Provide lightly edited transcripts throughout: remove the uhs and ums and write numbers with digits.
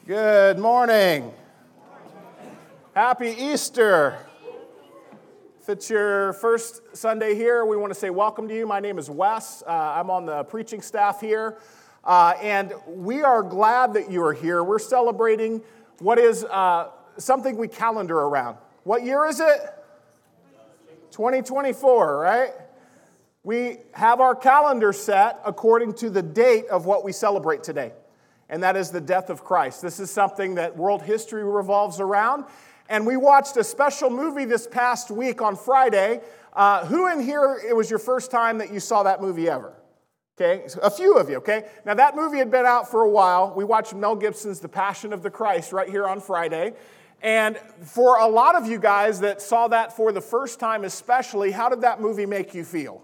Good morning. Happy Easter. If it's your first Sunday here, we want to say welcome to you. My name is Wes. I'm on the preaching staff here. And we are glad that you are here. We're celebrating what is something we calendar around. What year is it? 2024, right? We have our calendar set according to the date of what we celebrate today. And that is the death of Christ. This is something that world history revolves around. And we watched a special movie this past week on Friday. Who in here, it was your first time that you saw that movie ever? Okay, a few of you, okay? Now that movie had been out for a while. We watched Mel Gibson's The Passion of the Christ right here on Friday. And for a lot of you guys that saw that for the first time especially, how did that movie make you feel?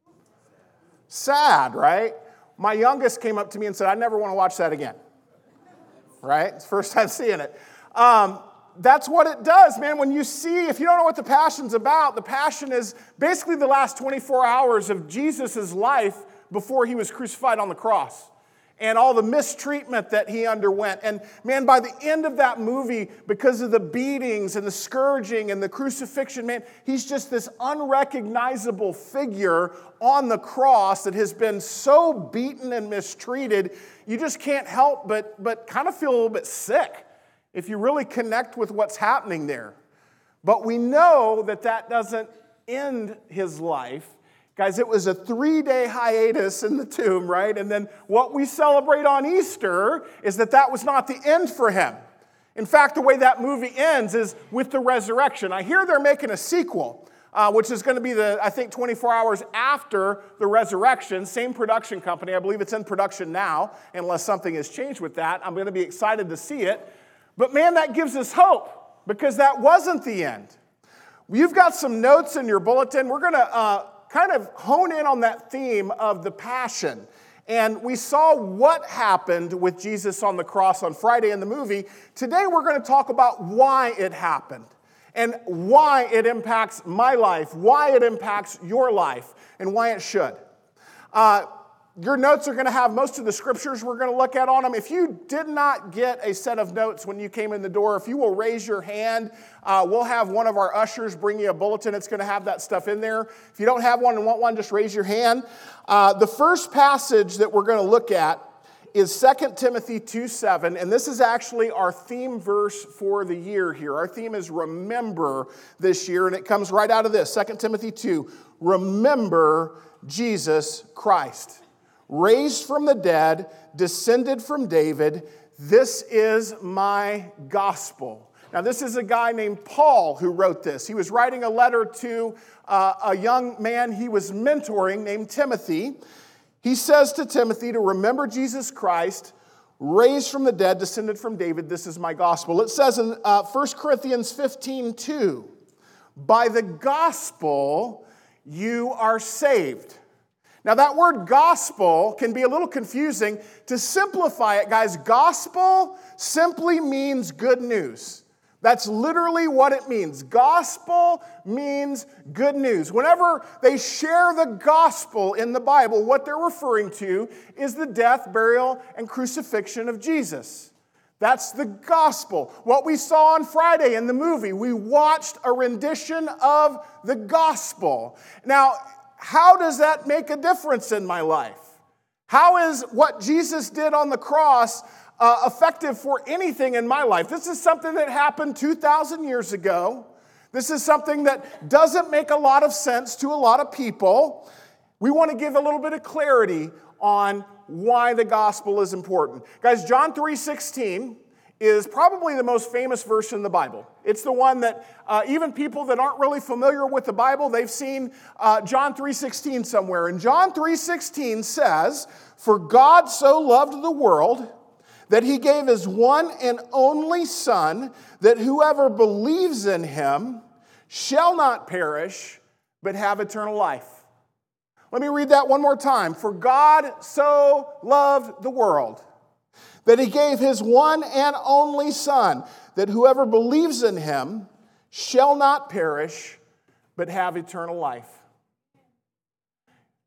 Sad, right? My youngest came up to me and said, I never want to watch that again. Right? It's the first time seeing it. That's what it does, man. When you see, if you don't know what the Passion's about, the Passion is basically the last 24 hours of Jesus' life before he was crucified on the cross. And all the mistreatment that he underwent. And man, by the end of that movie, because of the beatings and the scourging and the crucifixion, man, he's just this unrecognizable figure on the cross that has been so beaten and mistreated, you just can't help but kind of feel a little bit sick if you really connect with what's happening there. But we know that that doesn't end his life. Guys, it was a 3-day hiatus in the tomb, right? And then what we celebrate on Easter is that was not the end for him. In fact, the way that movie ends is with the resurrection. I hear they're making a sequel, which is going to be 24 hours after the resurrection. Same production company. I believe it's in production now, unless something has changed with that. I'm going to be excited to see it. But man, that gives us hope, because that wasn't the end. You've got some notes in your bulletin. We're going to kind of hone in on that theme of the Passion. And we saw what happened with Jesus on the cross on Friday in the movie. Today we're going to talk about why it happened and why it impacts my life, why it impacts your life, and why it should. Your notes are going to have most of the scriptures we're going to look at on them. If you did not get a set of notes when you came in the door, if you will raise your hand, we'll have one of our ushers bring you a bulletin. It's going to have that stuff in there. If you don't have one and want one, just raise your hand. The first passage that we're going to look at is 2 Timothy 2:7, and this is actually our theme verse for the year here. Our theme is remember this year, and it comes right out of this, 2 Timothy 2, remember Jesus Christ. Raised from the dead, descended from David, this is my gospel. Now, this is a guy named Paul who wrote this. He was writing a letter to a young man he was mentoring named Timothy. He says to Timothy to remember Jesus Christ, raised from the dead, descended from David, this is my gospel. It says in 1 Corinthians 15:2, by the gospel you are saved. Now, that word gospel can be a little confusing. To simplify it, guys, gospel simply means good news. That's literally what it means. Gospel means good news. Whenever they share the gospel in the Bible, what they're referring to is the death, burial, and crucifixion of Jesus. That's the gospel. What we saw on Friday in the movie, we watched a rendition of the gospel. Now, how does that make a difference in my life? How is what Jesus did on the cross effective for anything in my life? This is something that happened 2,000 years ago. This is something that doesn't make a lot of sense to a lot of people. We want to give a little bit of clarity on why the gospel is important. Guys, John 3:16 is probably the most famous verse in the Bible. It's the one that even people that aren't really familiar with the Bible, they've seen John 3:16 somewhere. And John 3:16 says, for God so loved the world that he gave his one and only Son, that whoever believes in him shall not perish, but have eternal life. Let me read that one more time. For God so loved the world that he gave his one and only Son, that whoever believes in him shall not perish, but have eternal life.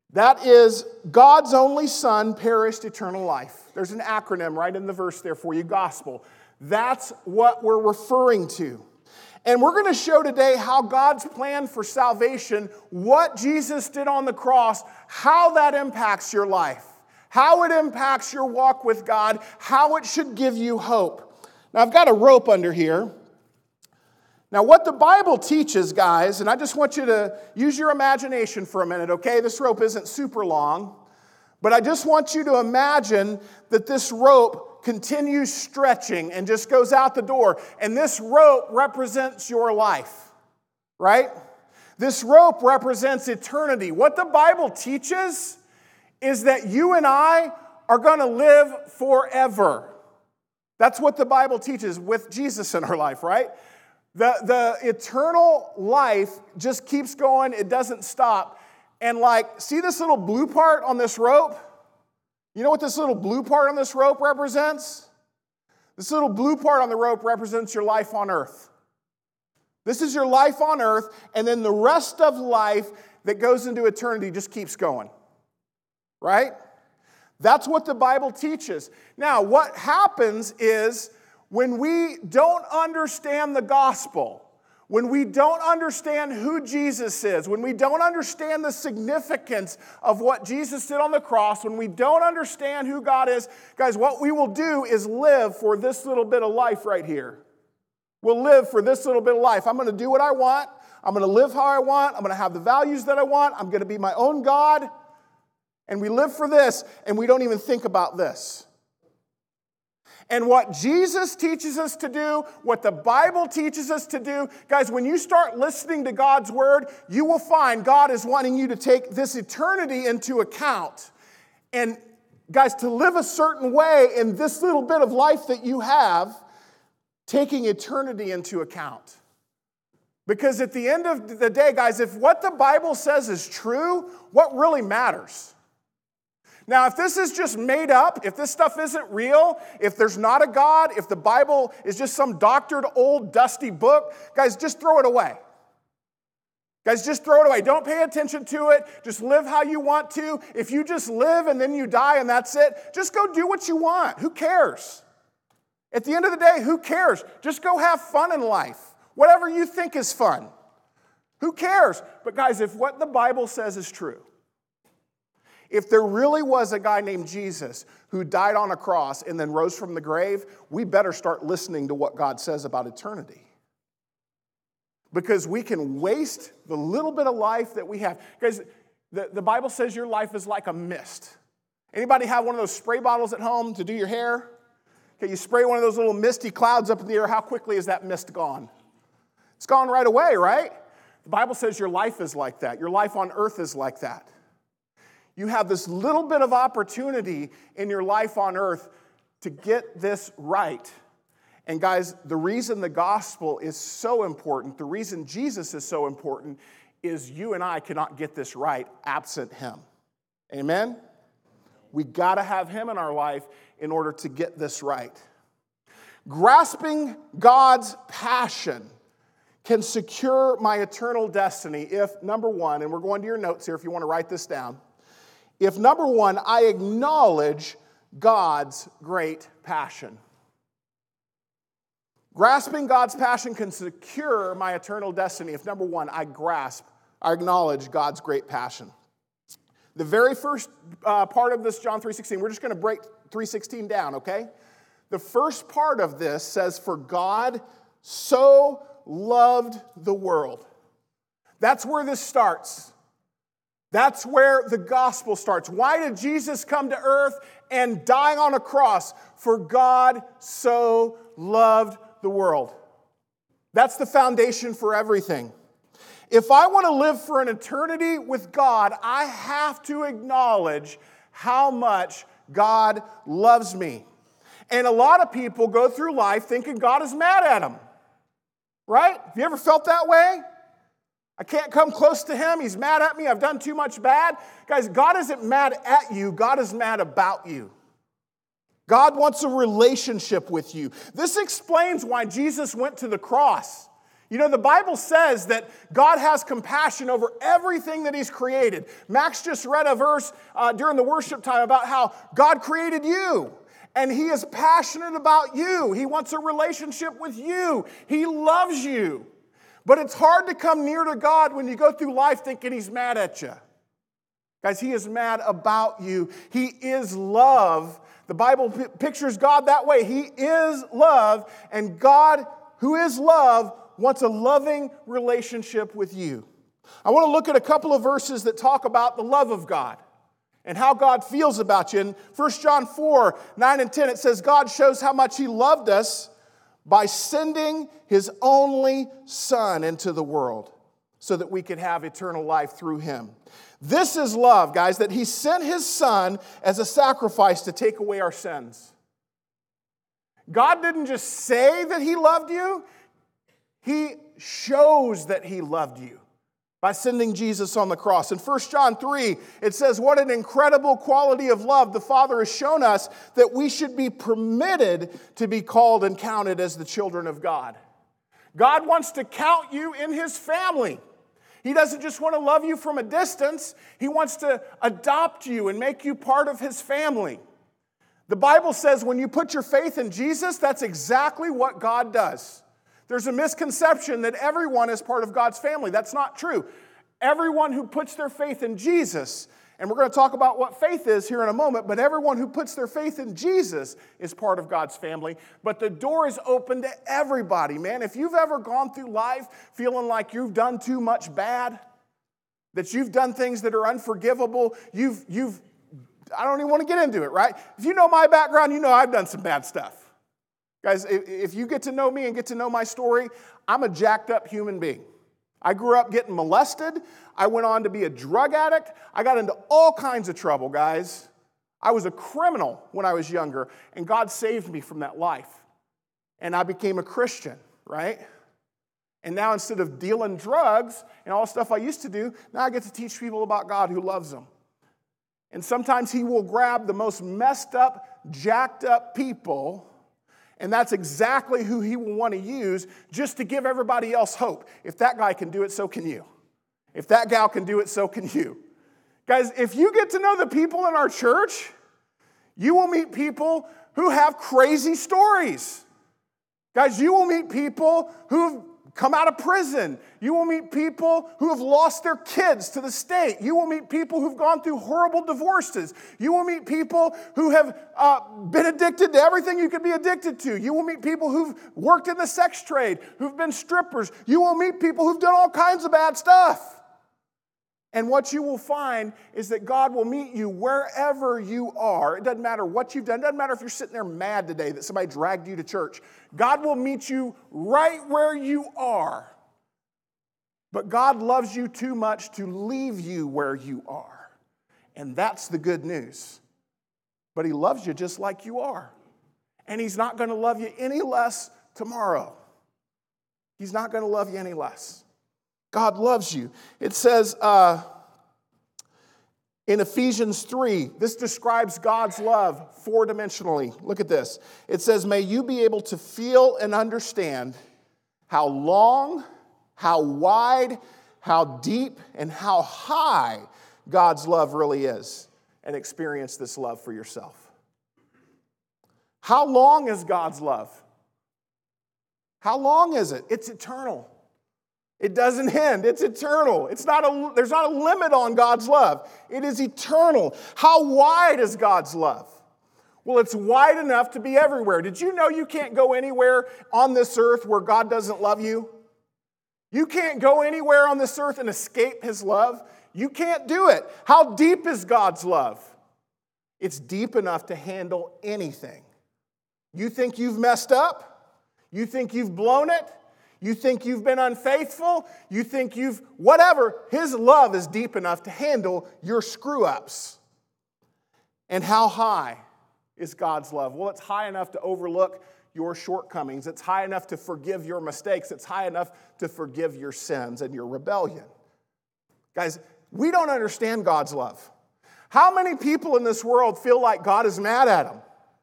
That is, God's only Son perished eternal life. There's an acronym right in the verse there for you, gospel. That's what we're referring to. And we're going to show today how God's plan for salvation, what Jesus did on the cross, how that impacts your life, how it impacts your walk with God, how it should give you hope. Now, I've got a rope under here. Now, what the Bible teaches, guys, and I just want you to use your imagination for a minute, okay? This rope isn't super long, but I just want you to imagine that this rope continues stretching and just goes out the door. And this rope represents your life, right? This rope represents eternity. What the Bible teaches is that you and I are going to live forever. That's what the Bible teaches with Jesus in our life, right? The eternal life just keeps going. It doesn't stop. And see this little blue part on this rope? You know what this little blue part on this rope represents? This little blue part on the rope represents your life on earth. This is your life on earth, and then the rest of life that goes into eternity just keeps going. Right? That's what the Bible teaches. Now, what happens is when we don't understand the gospel, when we don't understand who Jesus is, when we don't understand the significance of what Jesus did on the cross, when we don't understand who God is, guys, what we will do is live for this little bit of life right here. We'll live for this little bit of life. I'm going to do what I want. I'm going to live how I want. I'm going to have the values that I want. I'm going to be my own God. And we live for this, and we don't even think about this. And what Jesus teaches us to do, what the Bible teaches us to do, guys, when you start listening to God's word, you will find God is wanting you to take this eternity into account. And guys, to live a certain way in this little bit of life that you have, taking eternity into account. Because at the end of the day, guys, if what the Bible says is true, what really matters? Now, if this is just made up, if this stuff isn't real, if there's not a God, if the Bible is just some doctored, old, dusty book, guys, just throw it away. Guys, just throw it away. Don't pay attention to it. Just live how you want to. If you just live and then you die and that's it, just go do what you want. Who cares? At the end of the day, who cares? Just go have fun in life. Whatever you think is fun. Who cares? But guys, if what the Bible says is true, if there really was a guy named Jesus who died on a cross and then rose from the grave, we better start listening to what God says about eternity. Because we can waste the little bit of life that we have. Guys, the Bible says your life is like a mist. Anybody have one of those spray bottles at home to do your hair? Okay, you spray one of those little misty clouds up in the air. How quickly is that mist gone? It's gone right away, right? The Bible says your life is like that. Your life on earth is like that. You have this little bit of opportunity in your life on earth to get this right. And guys, the reason the gospel is so important, the reason Jesus is so important, is you and I cannot get this right absent him. Amen? We got to have him in our life in order to get this right. Grasping God's passion can secure my eternal destiny if, number one, and we're going to your notes here if you want to write this down, if, number one, I acknowledge God's great passion. Grasping God's passion can secure my eternal destiny if, number one, I acknowledge God's great passion. The very first part of this, John 3:16, we're just going to break 3:16 down, okay? The first part of this says, for God so loved the world. That's where this starts. That's where the gospel starts. Why did Jesus come to earth and die on a cross? For God so loved the world. That's the foundation for everything. If I want to live for an eternity with God, I have to acknowledge how much God loves me. And a lot of people go through life thinking God is mad at them. Right? Have you ever felt that way? I can't come close to him. He's mad at me. I've done too much bad. Guys, God isn't mad at you. God is mad about you. God wants a relationship with you. This explains why Jesus went to the cross. You know, the Bible says that God has compassion over everything that He's created. Max just read a verse during the worship time about how God created you. And He is passionate about you. He wants a relationship with you. He loves you. But it's hard to come near to God when you go through life thinking He's mad at you. Guys, He is mad about you. He is love. The Bible pictures God that way. He is love. And God, who is love, wants a loving relationship with you. I want to look at a couple of verses that talk about the love of God and how God feels about you. In 1 John 4, 9 and 10, it says, God shows how much He loved us by sending His only Son into the world so that we could have eternal life through Him. This is love, guys, that He sent His Son as a sacrifice to take away our sins. God didn't just say that He loved you. He shows that He loved you by sending Jesus on the cross. In 1 John 3, it says, what an incredible quality of love the Father has shown us that we should be permitted to be called and counted as the children of God. God wants to count you in His family. He doesn't just want to love you from a distance. He wants to adopt you and make you part of His family. The Bible says when you put your faith in Jesus, that's exactly what God does. There's a misconception that everyone is part of God's family. That's not true. Everyone who puts their faith in Jesus, and we're going to talk about what faith is here in a moment, but everyone who puts their faith in Jesus is part of God's family. But the door is open to everybody, man. If you've ever gone through life feeling like you've done too much bad, that you've done things that are unforgivable, I don't even want to get into it, right? If you know my background, you know I've done some bad stuff. Guys, if you get to know me and get to know my story, I'm a jacked up human being. I grew up getting molested. I went on to be a drug addict. I got into all kinds of trouble, guys. I was a criminal when I was younger, and God saved me from that life. And I became a Christian, right? And now instead of dealing drugs and all the stuff I used to do, now I get to teach people about God who loves them. And sometimes He will grab the most messed up, jacked up people, and that's exactly who He will want to use just to give everybody else hope. If that guy can do it, so can you. If that gal can do it, so can you. Guys, if you get to know the people in our church, you will meet people who have crazy stories. Guys, you will meet people who've come out of prison. You will meet people who have lost their kids to the state. You will meet people who've gone through horrible divorces. You will meet people who have been addicted to everything you could be addicted to. You will meet people who've worked in the sex trade, who've been strippers. You will meet people who've done all kinds of bad stuff. And what you will find is that God will meet you wherever you are. It doesn't matter what you've done. It doesn't matter if you're sitting there mad today that somebody dragged you to church. God will meet you right where you are. But God loves you too much to leave you where you are. And that's the good news. But He loves you just like you are. And He's not going to love you any less tomorrow. He's not going to love you any less. God loves you. It says in Ephesians 3, this describes God's love four-dimensionally. Look at this. It says, may you be able to feel and understand how long, how wide, how deep, and how high God's love really is, and experience this love for yourself. How long is God's love? How long is it? It's eternal. It doesn't end. It's eternal. There's not a limit on God's love. It is eternal. How wide is God's love? Well, it's wide enough to be everywhere. Did you know you can't go anywhere on this earth where God doesn't love you? You can't go anywhere on this earth and escape His love. You can't do it. How deep is God's love? It's deep enough to handle anything. You think you've messed up? You think you've blown it? You think you've been unfaithful? You think you've whatever. His love is deep enough to handle your screw-ups. And how high is God's love? Well, it's high enough to overlook your shortcomings. It's high enough to forgive your mistakes. It's high enough to forgive your sins and your rebellion. Guys, we don't understand God's love. How many people in this world feel like God is mad at them?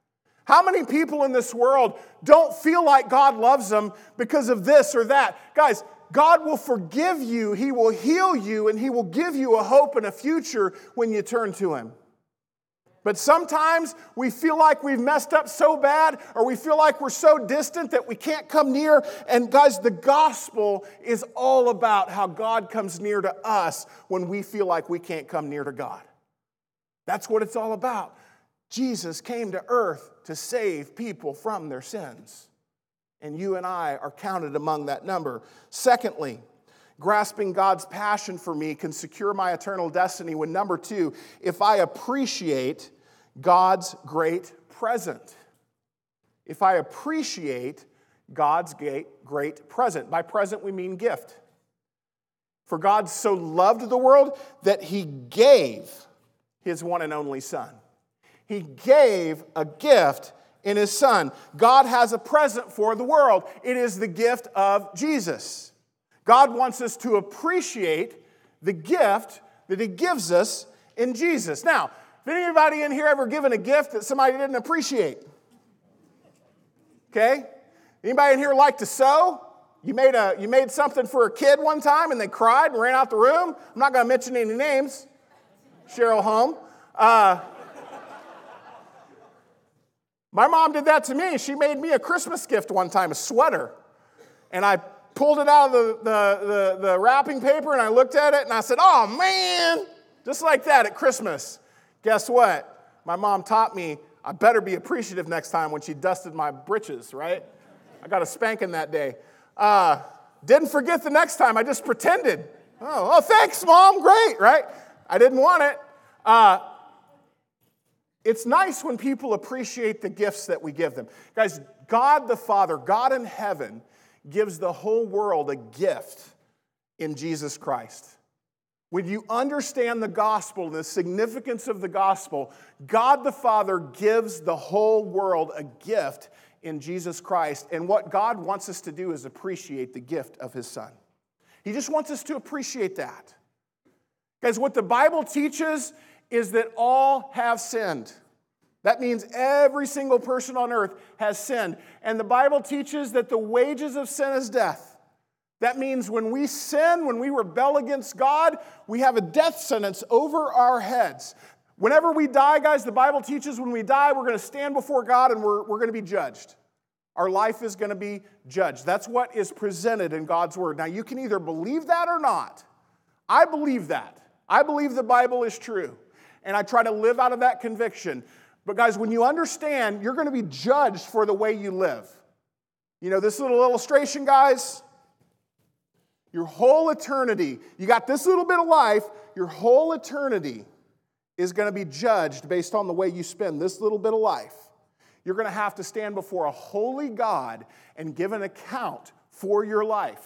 How many people in this world don't feel like God loves them because of this or that? Guys, God will forgive you, He will heal you, and He will give you a hope and a future when you turn to Him. But sometimes we feel like we've messed up so bad, or we feel like we're so distant that we can't come near. And guys, the gospel is all about how God comes near to us when we feel like we can't come near to God. That's what it's all about. Jesus came to earth to save people from their sins. And you and I are counted among that number. Secondly, grasping God's passion for me can secure my eternal destiny when, number two, if I appreciate God's great present. If I appreciate God's great present. By present, we mean gift. For God so loved the world that He gave His one and only Son. He gave a gift in His Son. God has a present for the world. It is the gift of Jesus. God wants us to appreciate the gift that He gives us in Jesus. Now, if anybody in here ever given a gift that somebody didn't appreciate? Okay? Anybody in here like to sew? You made something for a kid one time and they cried and ran out the room? I'm not going to mention any names. Cheryl Home. My mom did that to me. She made me a Christmas gift one time, a sweater. And I pulled it out of the wrapping paper and I looked at it and I said, oh man, just like that at Christmas. Guess what? My mom taught me I better be appreciative next time when she dusted my britches, right? I got a spanking that day. Didn't forget the next time. I just pretended. Oh, thanks, Mom. Great, right? I didn't want it. It's nice when people appreciate the gifts that we give them. Guys, God the Father, God in heaven, gives the whole world a gift in Jesus Christ. When you understand the gospel, the significance of the gospel, God the Father gives the whole world a gift in Jesus Christ. And what God wants us to do is appreciate the gift of His Son. He just wants us to appreciate that. Guys, what the Bible teaches is that all have sinned. That means every single person on earth has sinned. And the Bible teaches that the wages of sin is death. That means when we sin, when we rebel against God, we have a death sentence over our heads. Whenever we die, guys, the Bible teaches when we die, we're going to stand before God and we're going to be judged. Our life is going to be judged. That's what is presented in God's Word. Now, you can either believe that or not. I believe that. I believe the Bible is true. And I try to live out of that conviction. But guys, when you understand, you're going to be judged for the way you live. You know, this little illustration, guys, your whole eternity, you got this little bit of life, your whole eternity is going to be judged based on the way you spend this little bit of life. You're going to have to stand before a holy God and give an account for your life.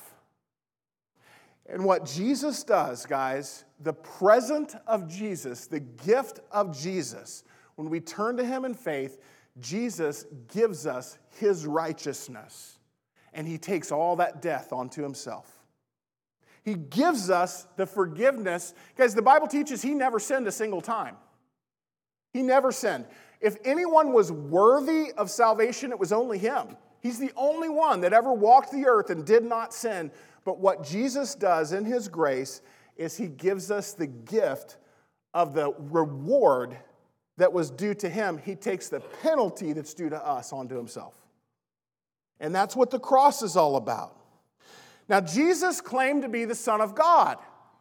And what Jesus does, guys, the present of Jesus, the gift of Jesus, when we turn to Him in faith, Jesus gives us His righteousness. And He takes all that death onto Himself. He gives us the forgiveness. Guys, the Bible teaches He never sinned a single time. He never sinned. If anyone was worthy of salvation, it was only Him. He's the only one that ever walked the earth and did not sin. But what Jesus does in His grace is He gives us the gift of the reward that was due to Him. He takes the penalty that's due to us onto Himself. And that's what the cross is all about. Now, Jesus claimed to be the Son of God.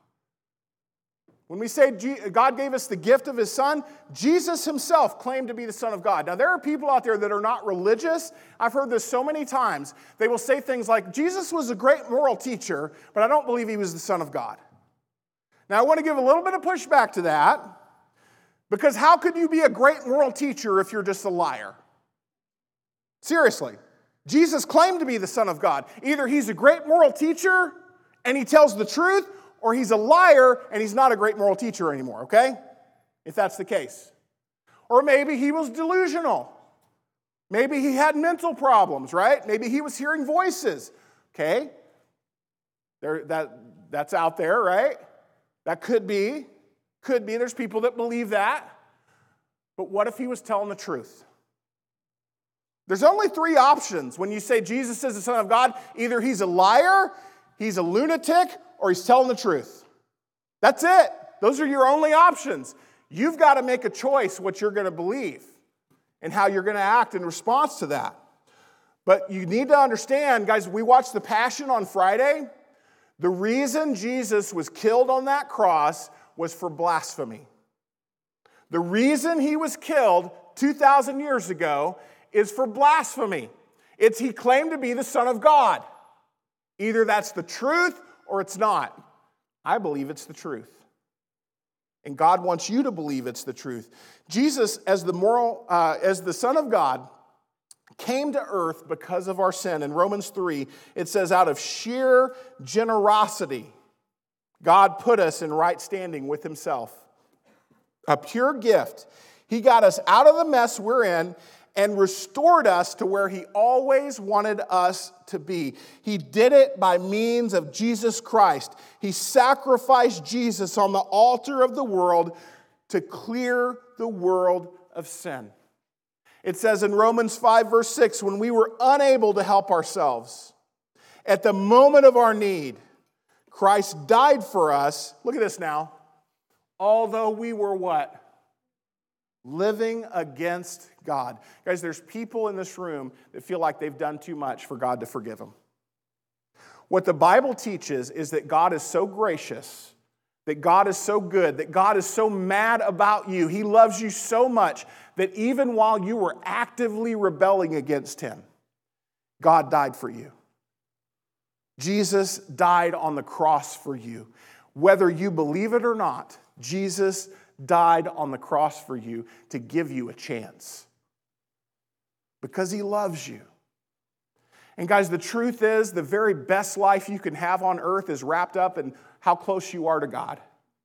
When we say God gave us the gift of His Son, Jesus Himself claimed to be the Son of God. Now, there are people out there that are not religious. I've heard this so many times. They will say things like, Jesus was a great moral teacher, but I don't believe He was the Son of God. Now, I want to give a little bit of pushback to that, because how could you be a great moral teacher if you're just a liar? Seriously. Jesus claimed to be the Son of God. Either He's a great moral teacher and He tells the truth, or He's a liar and He's not a great moral teacher anymore, okay? If that's the case. Or maybe He was delusional. Maybe He had mental problems, right? Maybe He was hearing voices, okay? That's out there, right? That could be. There's people that believe that. But what if He was telling the truth? There's only three options when you say Jesus is the Son of God. Either he's a liar, he's a lunatic, or he's telling the truth. That's it. Those are your only options. You've got to make a choice what you're going to believe and how you're going to act in response to that. But you need to understand, guys, we watched the Passion on Friday. The reason Jesus was killed on that cross was for blasphemy. The reason he was killed 2,000 years ago is for blasphemy. It's he claimed to be the Son of God. Either that's the truth or it's not. I believe it's the truth. And God wants you to believe it's the truth. Jesus, as the Son of God, came to earth because of our sin. In Romans 3, it says, out of sheer generosity, God put us in right standing with himself. A pure gift. He got us out of the mess we're in and restored us to where he always wanted us to be. He did it by means of Jesus Christ. He sacrificed Jesus on the altar of the world to clear the world of sin. It says in Romans 5, verse 6, when we were unable to help ourselves, at the moment of our need, Christ died for us. Look at this now. Although we were what? Living against God. Guys, there's people in this room that feel like they've done too much for God to forgive them. What the Bible teaches is that God is so gracious, that God is so good, that God is so mad about you. He loves you so much that even while you were actively rebelling against him, God died for you. Jesus died on the cross for you. Whether you believe it or not, Jesus died on the cross for you to give you a chance. Because he loves you. And guys, the truth is, the very best life you can have on earth is wrapped up in how close you are to God.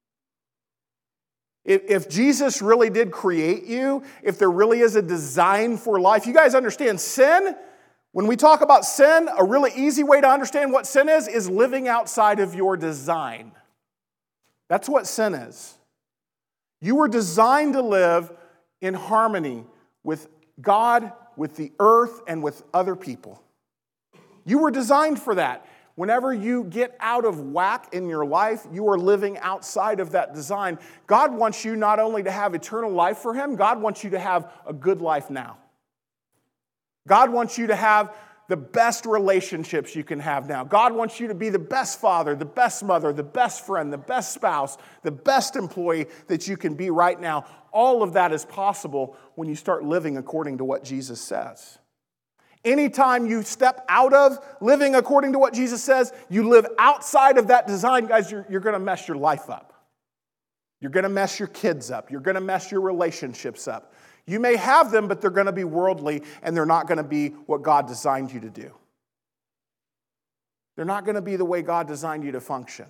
If Jesus really did create you, if there really is a design for life, you guys understand sin? When we talk about sin, a really easy way to understand what sin is living outside of your design. That's what sin is. You were designed to live in harmony with God, with the earth, and with other people. You were designed for that. Whenever you get out of whack in your life, you are living outside of that design. God wants you not only to have eternal life for him, God wants you to have a good life now. God wants you to have the best relationships you can have now. God wants you to be the best father, the best mother, the best friend, the best spouse, the best employee that you can be right now. All of that is possible when you start living according to what Jesus says. Anytime you step out of living according to what Jesus says, you live outside of that design, guys, you're going to mess your life up. You're going to mess your kids up. You're going to mess your relationships up. You may have them, but they're going to be worldly, and they're not going to be what God designed you to do. They're not going to be the way God designed you to function.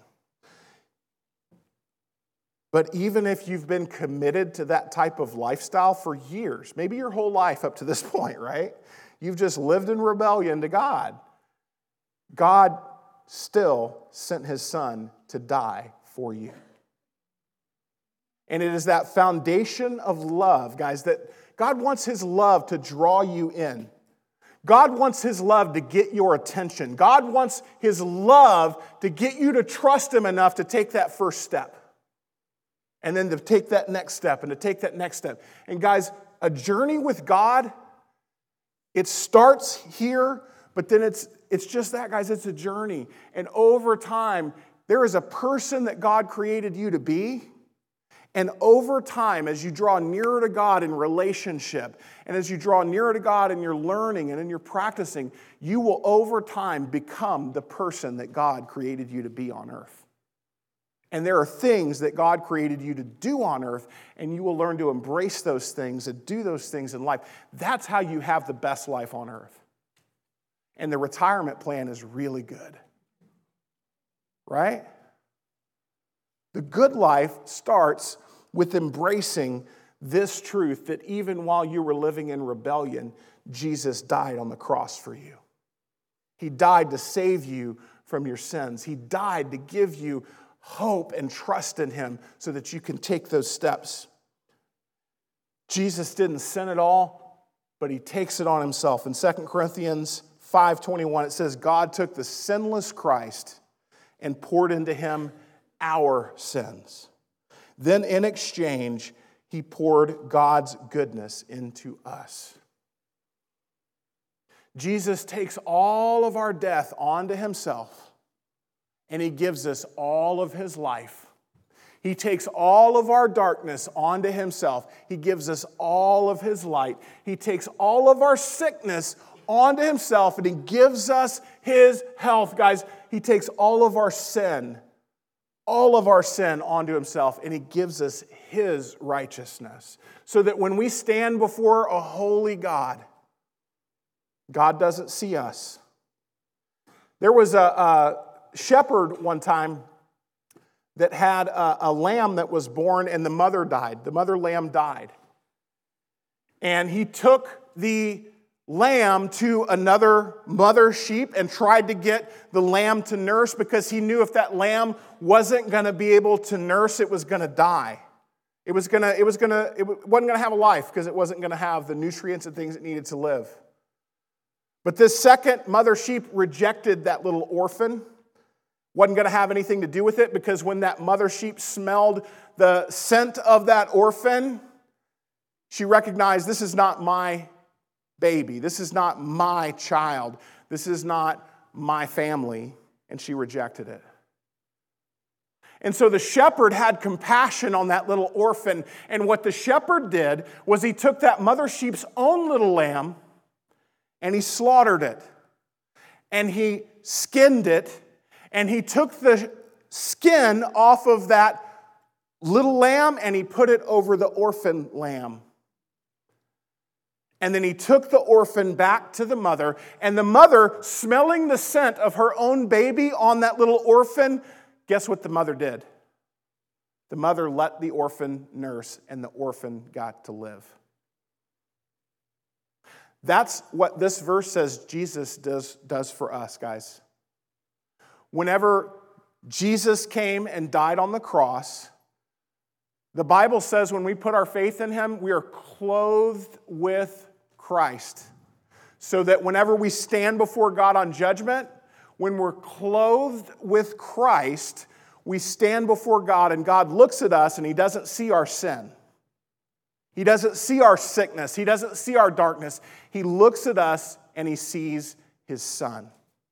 But even if you've been committed to that type of lifestyle for years, maybe your whole life up to this point, right? You've just lived in rebellion to God. God still sent his son to die for you. And it is that foundation of love, guys, that God wants his love to draw you in. God wants his love to get your attention. God wants his love to get you to trust him enough to take that first step. And then to take that next step and to take that next step. And guys, a journey with God, it starts here, but then it's just that, guys. It's a journey. And over time, there is a person that God created you to be. And over time, as you draw nearer to God in relationship, and as you draw nearer to God in your learning and in your practicing, you will over time become the person that God created you to be on earth. And there are things that God created you to do on earth, and you will learn to embrace those things and do those things in life. That's how you have the best life on earth. And the retirement plan is really good. Right? The good life starts with embracing this truth that even while you were living in rebellion, Jesus died on the cross for you. He died to save you from your sins. He died to give you hope and trust in him so that you can take those steps. Jesus didn't sin at all, but he takes it on himself. In 2 Corinthians 5:21, it says, God took the sinless Christ and poured into him our sins. Then in exchange, he poured God's goodness into us. Jesus takes all of our death onto himself, and he gives us all of his life. He takes all of our darkness onto himself. He gives us all of his light. He takes all of our sickness onto himself, and he gives us his health. Guys, he takes all of our sin onto himself, and he gives us his righteousness. So that when we stand before a holy God, God doesn't see us. There was a shepherd one time that had a lamb that was born, and the mother died. The mother lamb died. And he took the lamb to another mother sheep and tried to get the lamb to nurse, because he knew if that lamb wasn't going to be able to nurse, it was going to die. It wasn't going to have a life, because it wasn't going to have the nutrients and things it needed to live. But this second mother sheep rejected that little orphan. Wasn't going to have anything to do with it, because when that mother sheep smelled the scent of that orphan, she recognized, this is not my baby. This is not my child. This is not my family. And she rejected it. And so the shepherd had compassion on that little orphan. And what the shepherd did was he took that mother sheep's own little lamb and he slaughtered it. And he skinned it. And he took the skin off of that little lamb and he put it over the orphan lamb. And then he took the orphan back to the mother, and the mother, smelling the scent of her own baby on that little orphan, guess what the mother did? The mother let the orphan nurse, and the orphan got to live. That's what this verse says Jesus does for us, guys. Whenever Jesus came and died on the cross, the Bible says when we put our faith in him, we are clothed with Christ. So that whenever we stand before God on judgment, when we're clothed with Christ, we stand before God and God looks at us and he doesn't see our sin. He doesn't see our sickness. He doesn't see our darkness. He looks at us and he sees his Son.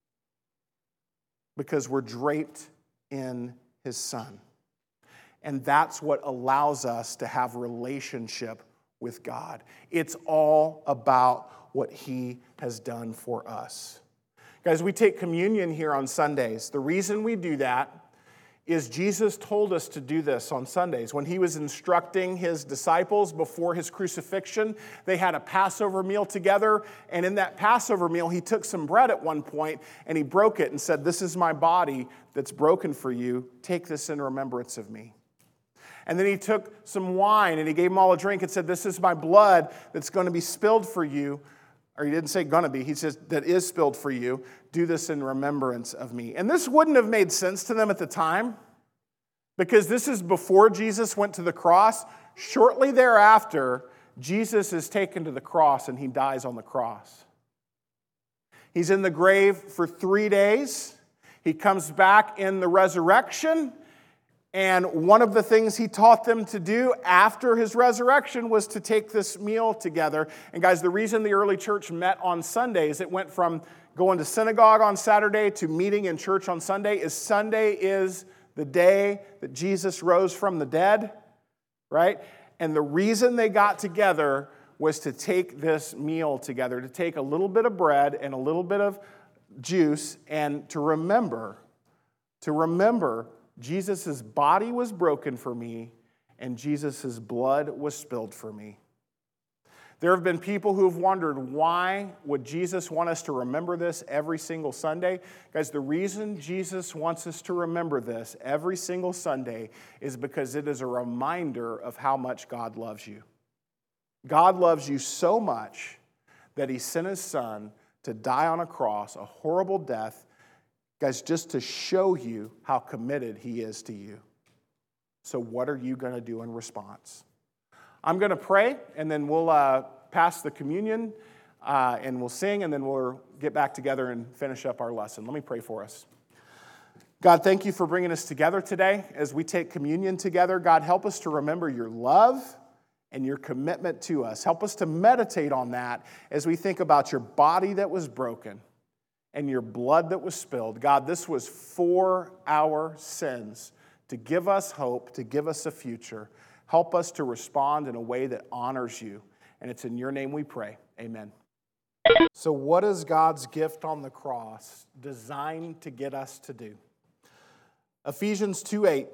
Because we're draped in his Son. And that's what allows us to have relationship with God. It's all about what he has done for us. Guys, we take communion here on Sundays. The reason we do that is Jesus told us to do this on Sundays. When he was instructing his disciples before his crucifixion, they had a Passover meal together, and in that Passover meal, he took some bread at one point, and he broke it and said, "This is my body that's broken for you. Take this in remembrance of me." And then he took some wine, and he gave them all a drink and said, "This is my blood that's going to be spilled for you." Or he didn't say gonna be, he says that is spilled for you. Do this in remembrance of me. And this wouldn't have made sense to them at the time, because this is before Jesus went to the cross. Shortly thereafter, Jesus is taken to the cross and he dies on the cross. He's in the grave for 3 days. He comes back in the resurrection. And one of the things he taught them to do after his resurrection was to take this meal together. And guys, the reason the early church met on Sundays, it went from going to synagogue on Saturday to meeting in church on Sunday, is Sunday is the day that Jesus rose from the dead, right? And the reason they got together was to take this meal together, to take a little bit of bread and a little bit of juice and to remember Jesus' body was broken for me, and Jesus' blood was spilled for me. There have been people who have wondered, why would Jesus want us to remember this every single Sunday? Guys, the reason Jesus wants us to remember this every single Sunday is because it is a reminder of how much God loves you. God loves you so much that he sent his Son to die on a cross, a horrible death, guys, just to show you how committed he is to you. So what are you going to do in response? I'm going to pray, and then we'll pass the communion, and we'll sing, and then we'll get back together and finish up our lesson. Let me pray for us. God, thank you for bringing us together today as we take communion together. God, help us to remember your love and your commitment to us. Help us to meditate on that as we think about your body that was broken and your blood that was spilled. God, this was for our sins, to give us hope, to give us a future. Help us to respond in a way that honors you. And it's in your name we pray. Amen. So what is God's gift on the cross designed to get us to do? Ephesians 2:8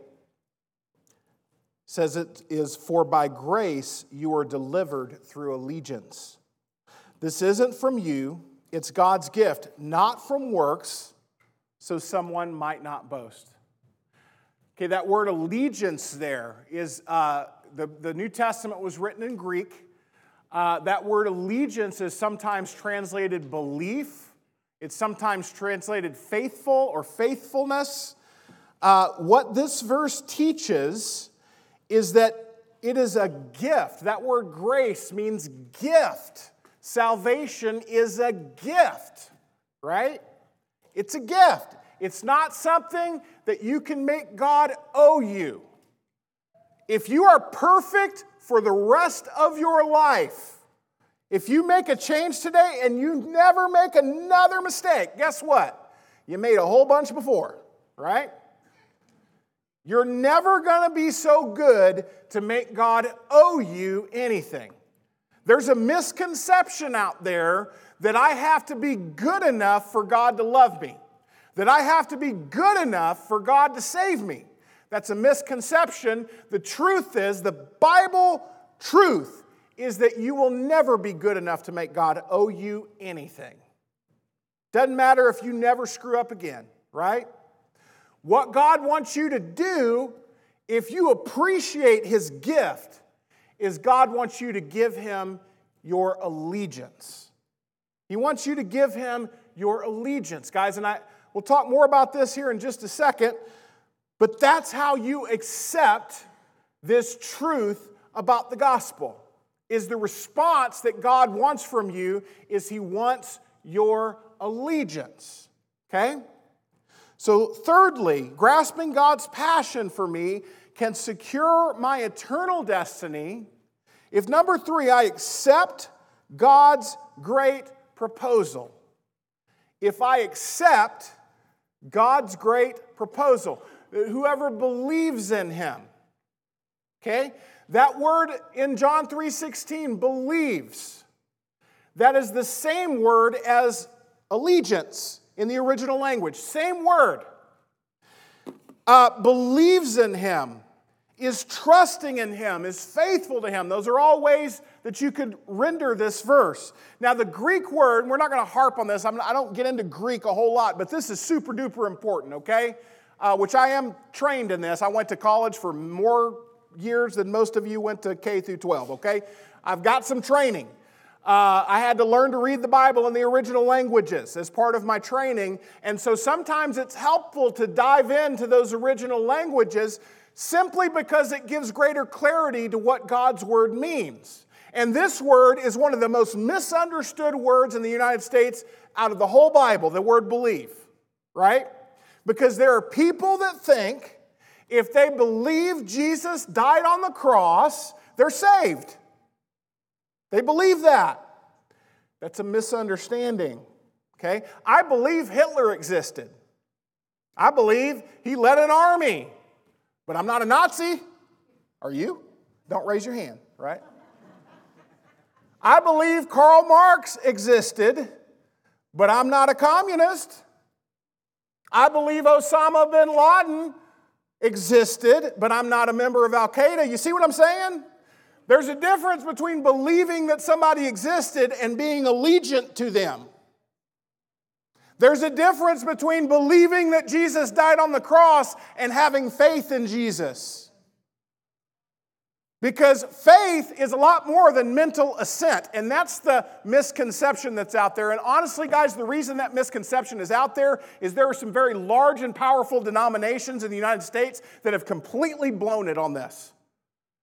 says it is, "For by grace you are delivered through allegiance. This isn't from you, it's God's gift, not from works, so someone might not boast." Okay, that word allegiance there is, the New Testament was written in Greek. That word allegiance is sometimes translated belief. It's sometimes translated faithful or faithfulness. What this verse teaches is that it is a gift. That word grace means gift. Salvation is a gift, right? It's a gift. It's not something that you can make God owe you. If you are perfect for the rest of your life, if you make a change today and you never make another mistake, guess what? You made a whole bunch before, right? You're never going to be so good to make God owe you anything. There's a misconception out there that I have to be good enough for God to love me, that I have to be good enough for God to save me. That's a misconception. The truth is, the Bible truth is that you will never be good enough to make God owe you anything. Doesn't matter if you never screw up again, right? What God wants you to do, if you appreciate His gift, is God wants you to give Him your allegiance. He wants you to give Him your allegiance, guys. And we'll talk more about this here in just a second. But that's how you accept this truth about the gospel, is the response that God wants from you is He wants your allegiance, okay? So thirdly, grasping God's passion for me can secure my eternal destiny if, number three, I accept God's great proposal. If I accept God's great proposal. Whoever believes in Him. Okay? That word in John 3:16, believes. That is the same word as allegiance in the original language. Same word. Believes in Him, is trusting in Him, is faithful to Him. Those are all ways that you could render this verse. Now the Greek word, we're not going to harp on this. I don't get into Greek a whole lot, but this is super duper important, okay? Which I am trained in this. I went to college for more years than most of you went to K through 12, okay? I've got some training. I had to learn to read the Bible in the original languages as part of my training, and so sometimes it's helpful to dive into those original languages simply because it gives greater clarity to what God's Word means. And this word is one of the most misunderstood words in the United States out of the whole Bible, the word believe, right? Because there are people that think if they believe Jesus died on the cross, they're saved. They believe that. That's a misunderstanding, okay? I believe Hitler existed. I believe he led an army, but I'm not a Nazi. Are you? Don't raise your hand, right? I believe Karl Marx existed, but I'm not a communist. I believe Osama bin Laden existed, but I'm not a member of Al-Qaeda. You see what I'm saying? There's a difference between believing that somebody existed and being allegiant to them. There's a difference between believing that Jesus died on the cross and having faith in Jesus. Because faith is a lot more than mental assent, and that's the misconception that's out there. And honestly, guys, the reason that misconception is out there is there are some very large and powerful denominations in the United States that have completely blown it on this.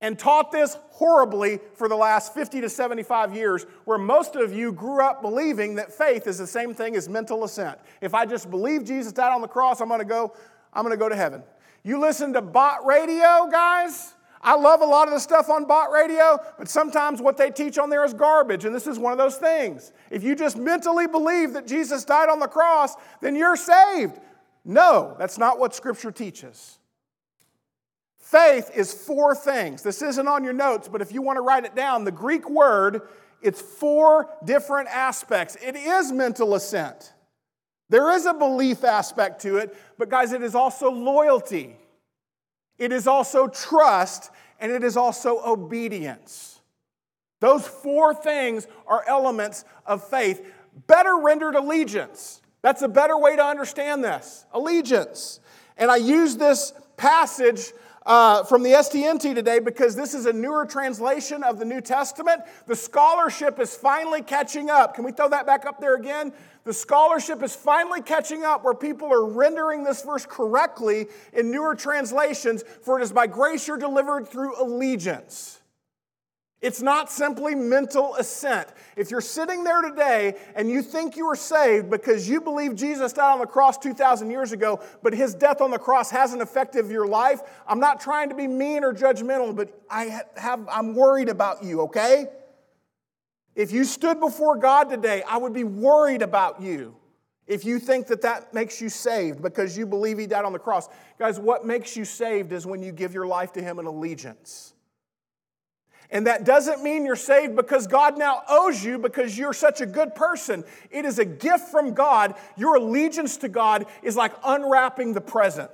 and taught this horribly for the last 50 to 75 years, where most of you grew up believing that faith is the same thing as mental assent. If I just believe Jesus died on the cross, I'm going to go to heaven. You listen to bot radio, guys? I love a lot of the stuff on bot radio, but sometimes what they teach on there is garbage, and this is one of those things. If you just mentally believe that Jesus died on the cross, then you're saved. No, that's not what Scripture teaches. Faith is 4 things. This isn't on your notes, but if you want to write it down, the Greek word, it's 4 different aspects. It is mental assent. There is a belief aspect to it, but guys, it is also loyalty. It is also trust, and it is also obedience. Those 4 things are elements of faith. Better rendered allegiance. That's a better way to understand this. Allegiance. And I use this passage from the STNT today because this is a newer translation of the New Testament. The scholarship is finally catching up. Can we throw that back up there again? The scholarship is finally catching up where people are rendering this verse correctly in newer translations, for it is by grace you're delivered through allegiance. It's not simply mental assent. If you're sitting there today and you think you were saved because you believe Jesus died on the cross 2,000 years ago, but his death on the cross hasn't affected your life, I'm not trying to be mean or judgmental, but I'm worried about you, okay? If you stood before God today, I would be worried about you if you think that makes you saved because you believe he died on the cross. Guys, what makes you saved is when you give your life to him in allegiance. And that doesn't mean you're saved because God now owes you because you're such a good person. It is a gift from God. Your allegiance to God is like unwrapping the present.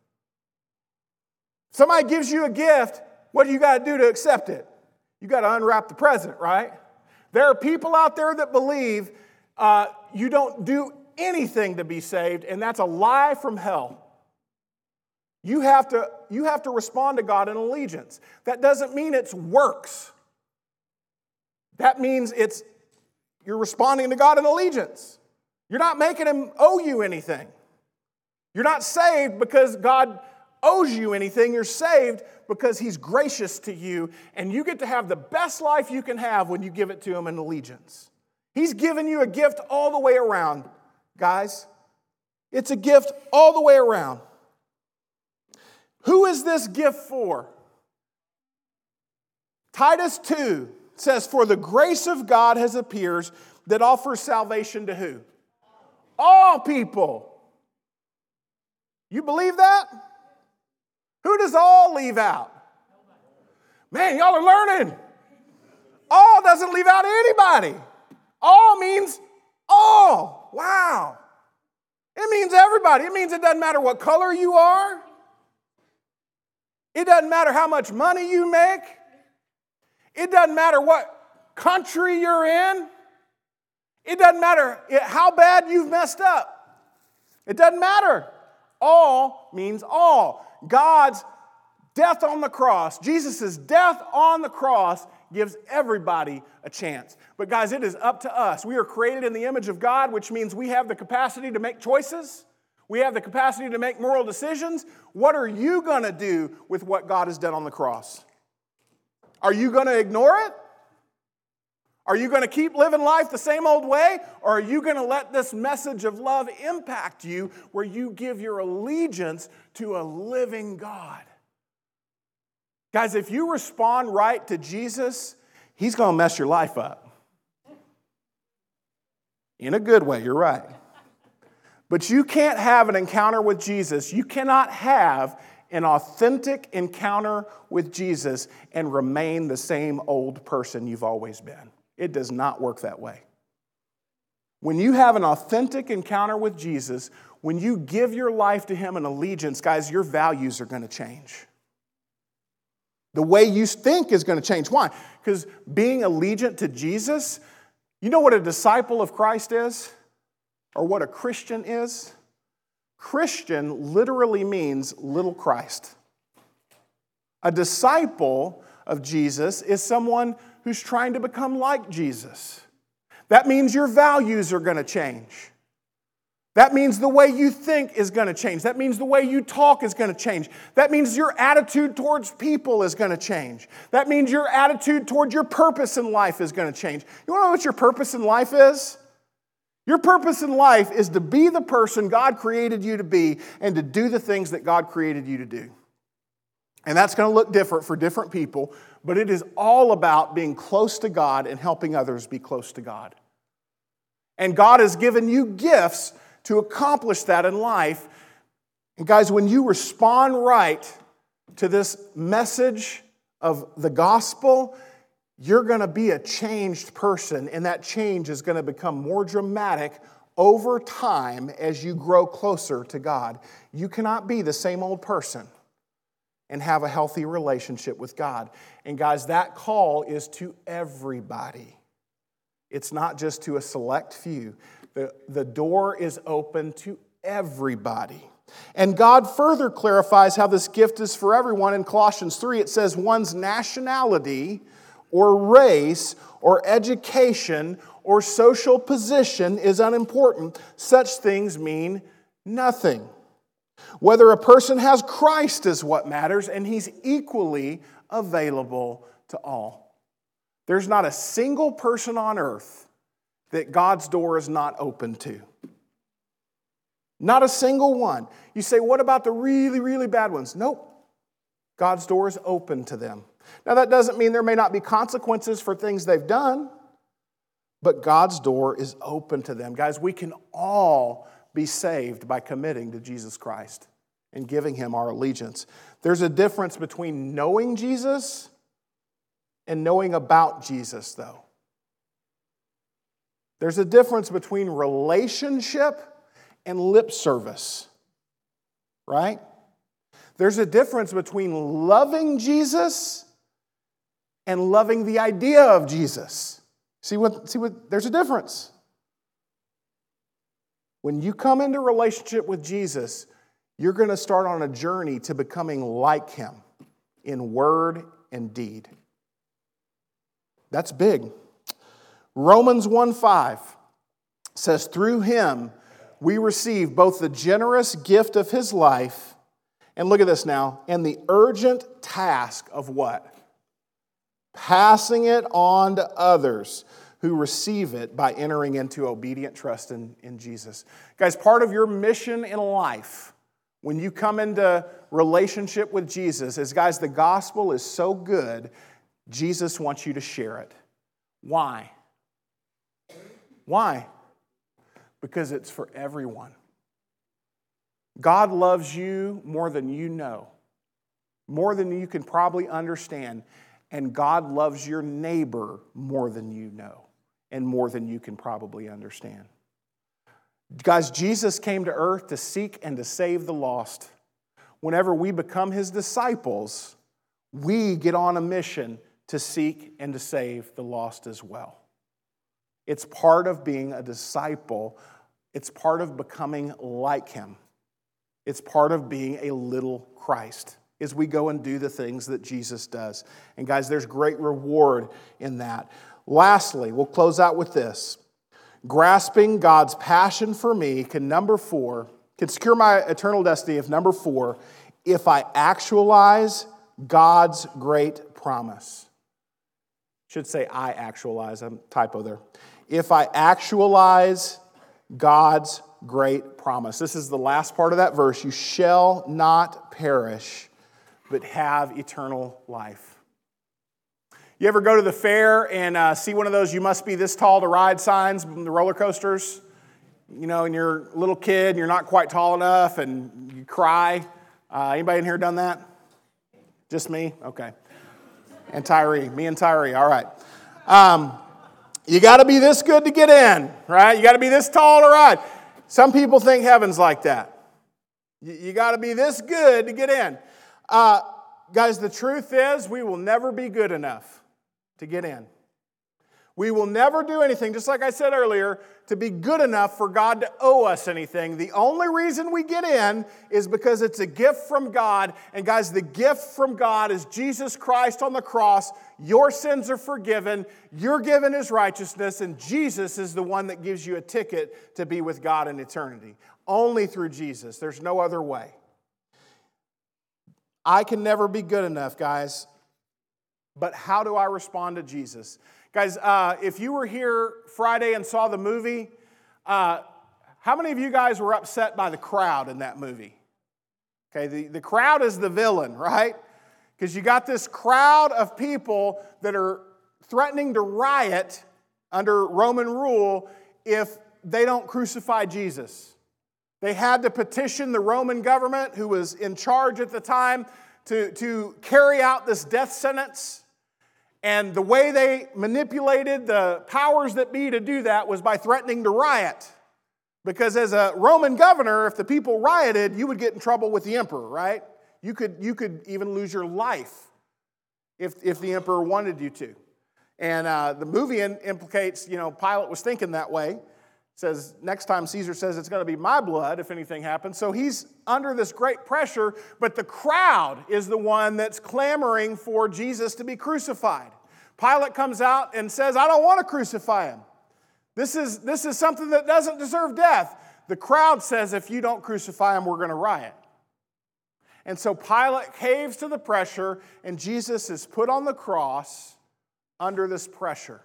Somebody gives you a gift, what do you got to do to accept it? You got to unwrap the present, right? There are people out there that believe you don't do anything to be saved, and that's a lie from hell. You have to respond to God in allegiance. That doesn't mean it's works. That means you're responding to God in allegiance. You're not making him owe you anything. You're not saved because God owes you anything. You're saved because he's gracious to you, and you get to have the best life you can have when you give it to him in allegiance. He's given you a gift all the way around, guys. It's a gift all the way around. Who is this gift for? Titus 2 says, for the grace of God has appeared that offers salvation to who? All people. You believe that? Who does all leave out? Man, y'all are learning. All doesn't leave out anybody. All means all. Wow. It means everybody. It means it doesn't matter what color you are. It doesn't matter how much money you make. It doesn't matter what country you're in. It doesn't matter how bad you've messed up. It doesn't matter. All means all. God's death on the cross, Jesus' death on the cross gives everybody a chance. But guys, it is up to us. We are created in the image of God, which means we have the capacity to make choices. We have the capacity to make moral decisions. What are you going to do with what God has done on the cross? Are you going to ignore it? Are you going to keep living life the same old way? Or are you going to let this message of love impact you where you give your allegiance to a living God? Guys, if you respond right to Jesus, he's going to mess your life up. In a good way, you're right. But you can't have an encounter with Jesus. You cannot have an authentic encounter with Jesus and remain the same old person you've always been. It does not work that way. When you have an authentic encounter with Jesus, when you give your life to him in allegiance, guys, your values are going to change. The way you think is going to change. Why? Because being allegiant to Jesus, you know what a disciple of Christ is? Or what a Christian is? Christian literally means little Christ. A disciple of Jesus is someone who's trying to become like Jesus. That means your values are going to change. That means the way you think is going to change. That means the way you talk is going to change. That means your attitude towards people is going to change. That means your attitude towards your purpose in life is going to change. You want to know what your purpose in life is? Your purpose in life is to be the person God created you to be and to do the things that God created you to do. And that's going to look different for different people, but it is all about being close to God and helping others be close to God. And God has given you gifts to accomplish that in life. And guys, when you respond right to this message of the gospel, you're going to be a changed person, and that change is going to become more dramatic over time as you grow closer to God. You cannot be the same old person and have a healthy relationship with God. And guys, that call is to everybody. It's not just to a select few. The door is open to everybody. And God further clarifies how this gift is for everyone. In Colossians 3, it says one's nationality or race or education or social position is unimportant. Such things mean nothing. Whether a person has Christ is what matters, and He's equally available to all. There's not a single person on earth that God's door is not open to. Not a single one. You say, what about the really, really bad ones? Nope. God's door is open to them. Now, that doesn't mean there may not be consequences for things they've done, but God's door is open to them. Guys, we can all be saved by committing to Jesus Christ and giving Him our allegiance. There's a difference between knowing Jesus and knowing about Jesus, though. There's a difference between relationship and lip service, right? There's a difference between loving Jesus and loving the idea of Jesus. See what? There's a difference. When you come into relationship with Jesus, you're going to start on a journey to becoming like Him in word and deed. That's big. Romans 1:5 says, through Him we receive both the generous gift of His life, and look at this now, and the urgent task of what? Passing it on to others who receive it by entering into obedient trust in Jesus. Guys, part of your mission in life, when you come into relationship with Jesus, is, guys, the gospel is so good, Jesus wants you to share it. Why? Why? Because it's for everyone. God loves you more than you know, more than you can probably understand, and God loves your neighbor more than you know, and more than you can probably understand. Guys, Jesus came to earth to seek and to save the lost. Whenever we become His disciples, we get on a mission to seek and to save the lost as well. It's part of being a disciple. It's part of becoming like Him. It's part of being a little Christ as we go and do the things that Jesus does. And guys, there's great reward in that. Lastly, we'll close out with this. Grasping God's passion for me can secure my eternal destiny if number 4, if I actualize God's great promise. Should say I actualize, I'm typo there. If I actualize God's great promise. This is the last part of that verse. You shall not perish, but have eternal life. You ever go to the fair and see one of those "you must be this tall to ride" signs from the roller coasters? You know, and you're a little kid and you're not quite tall enough and you cry. Anybody in here done that? Just me? Okay. And Tyree. Me and Tyree. All right. You got to be this good to get in, right? You got to be this tall to ride. Some people think heaven's like that. You got to be this good to get in. Guys, the truth is we will never be good enough to get in. We will never do anything, just like I said earlier, to be good enough for God to owe us anything. The only reason we get in is because it's a gift from God. And guys, the gift from God is Jesus Christ on the cross. Your sins are forgiven. You're given His righteousness. And Jesus is the one that gives you a ticket to be with God in eternity. Only through Jesus. There's no other way. I can never be good enough, guys. But how do I respond to Jesus? Guys, if you were here Friday and saw the movie, how many of you guys were upset by the crowd in that movie? Okay, the crowd is the villain, right? Because you got this crowd of people that are threatening to riot under Roman rule if they don't crucify Jesus. They had to petition the Roman government, who was in charge at the time, to carry out this death sentence. And the way they manipulated the powers that be to do that was by threatening to riot. Because as a Roman governor, if the people rioted, you would get in trouble with the emperor, right? You could even lose your life if the emperor wanted you to. And the movie implicates, Pilate was thinking that way. Says, next time Caesar says it's going to be my blood if anything happens. So he's under this great pressure, but the crowd is the one that's clamoring for Jesus to be crucified. Pilate comes out and says, I don't want to crucify him. This is something that doesn't deserve death. The crowd says, if you don't crucify him, we're going to riot. And so Pilate caves to the pressure, and Jesus is put on the cross under this pressure.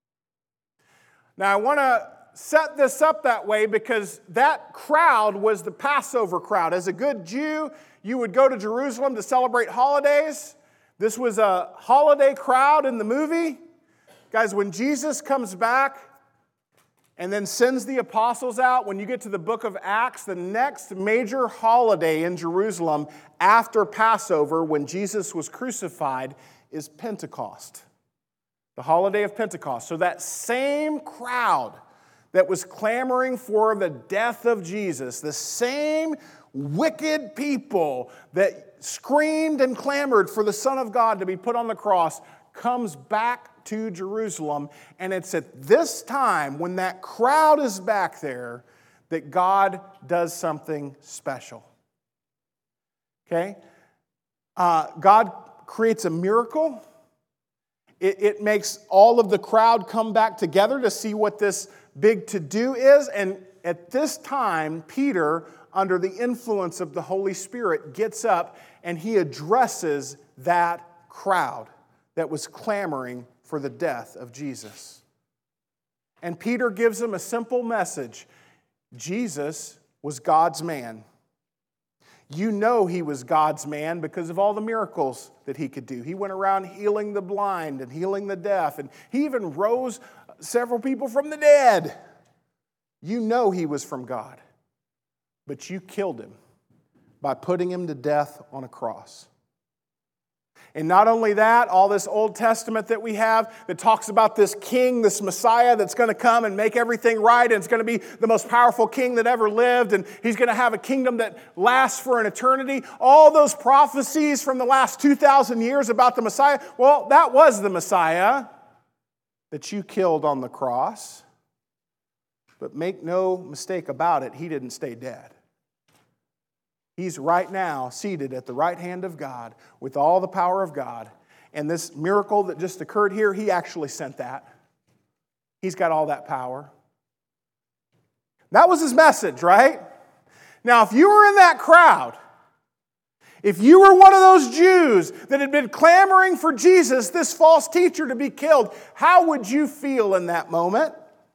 Now, I want to set this up that way because that crowd was the Passover crowd. As a good Jew, you would go to Jerusalem to celebrate holidays. This was a holiday crowd in the movie. Guys, when Jesus comes back and then sends the apostles out, when you get to the book of Acts, the next major holiday in Jerusalem after Passover, when Jesus was crucified, is Pentecost. The holiday of Pentecost. So that same crowd that was clamoring for the death of Jesus, the same wicked people that screamed and clamored for the Son of God to be put on the cross, comes back to Jerusalem. And it's at this time, when that crowd is back there, that God does something special. Okay? God creates a miracle. It makes all of the crowd come back together to see what this big to-do is. And at this time, Peter, under the influence of the Holy Spirit, gets up and he addresses that crowd that was clamoring for the death of Jesus. And Peter gives them a simple message. Jesus was God's man. You know he was God's man because of all the miracles that he could do. He went around healing the blind and healing the deaf, and he even rose several people from the dead. You know he was from God, but you killed him by putting him to death on a cross. And not only that, all this Old Testament that we have that talks about this king, this Messiah that's going to come and make everything right, and it's going to be the most powerful king that ever lived, and he's going to have a kingdom that lasts for an eternity. All those prophecies from the last 2,000 years about the Messiah, well, that was the Messiah that you killed on the cross. But make no mistake about it, he didn't stay dead. He's right now seated at the right hand of God with all the power of God. And this miracle that just occurred here, he actually sent that. He's got all that power. That was his message, right? Now, if you were in that crowd, if you were one of those Jews that had been clamoring for Jesus, this false teacher, to be killed, how would you feel in that moment?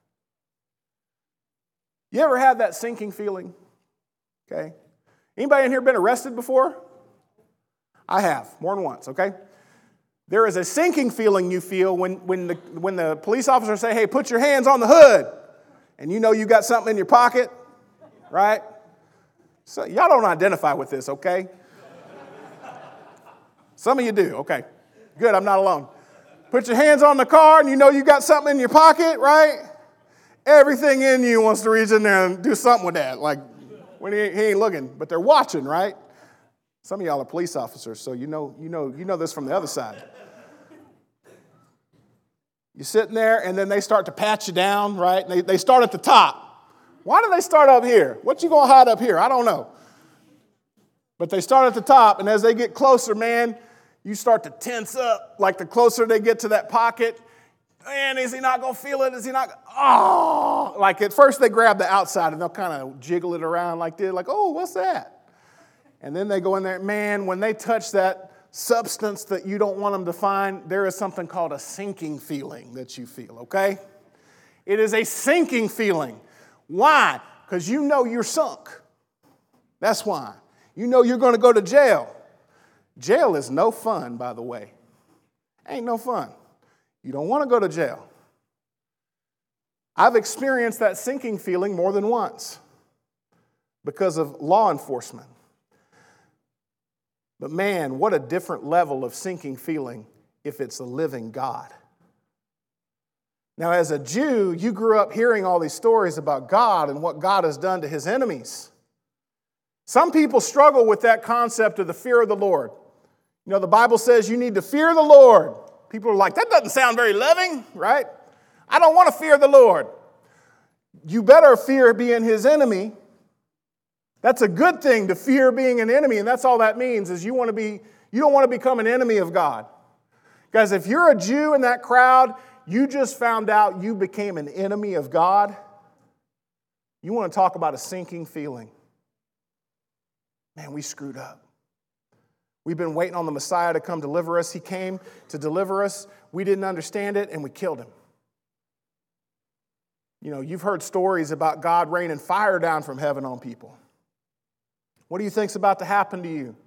You ever had that sinking feeling? Okay. Anybody in here been arrested before? I have, more than once, okay? There is a sinking feeling you feel when the police officers say, hey, put your hands on the hood, and you know you got something in your pocket, right? So y'all don't identify with this, okay? Some of you do, okay. Good, I'm not alone. Put your hands on the car, and you know you got something in your pocket, right? Everything in you wants to reach in there and do something with that, like, when he ain't looking, but they're watching, right? Some of y'all are police officers, so you know this from the other side. You're sitting there, and then they start to pat you down, right? They start at the top. Why do they start up here? What you going to hide up here? I don't know. But they start at the top, and as they get closer, man, you start to tense up. Like the closer they get to that pocket, man, is he not going to feel it? Is he not? Oh! Like at first they grab the outside, and they'll kind of jiggle it around like this, like, oh, what's that? And then they go in there. Man, when they touch that substance that you don't want them to find, there is something called a sinking feeling that you feel, okay? It is a sinking feeling. Why? Because you know you're sunk. That's why. You know you're going to go to jail. Jail is no fun, by the way. Ain't no fun. You don't want to go to jail. I've experienced that sinking feeling more than once because of law enforcement. But man, what a different level of sinking feeling if it's a living God. Now, as a Jew, you grew up hearing all these stories about God and what God has done to his enemies. Some people struggle with that concept of the fear of the Lord. You know, the Bible says you need to fear the Lord. People are like, that doesn't sound very loving, right? I don't want to fear the Lord. You better fear being his enemy. That's a good thing, to fear being an enemy, and that's all that means is you don't want to become an enemy of God. Guys, if you're a Jew in that crowd, you just found out you became an enemy of God. You want to talk about a sinking feeling. Man, we screwed up. We've been waiting on the Messiah to come deliver us. He came to deliver us. We didn't understand it, and we killed him. You know, you've heard stories about God raining fire down from heaven on people. What do you think's about to happen to you?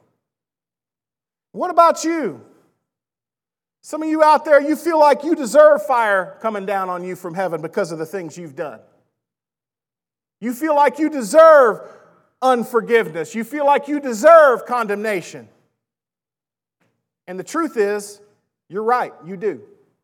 What about you? Some of you out there, you feel like you deserve fire coming down on you from heaven because of the things you've done. You feel like you deserve unforgiveness. You feel like you deserve condemnation. And the truth is, you're right, you do.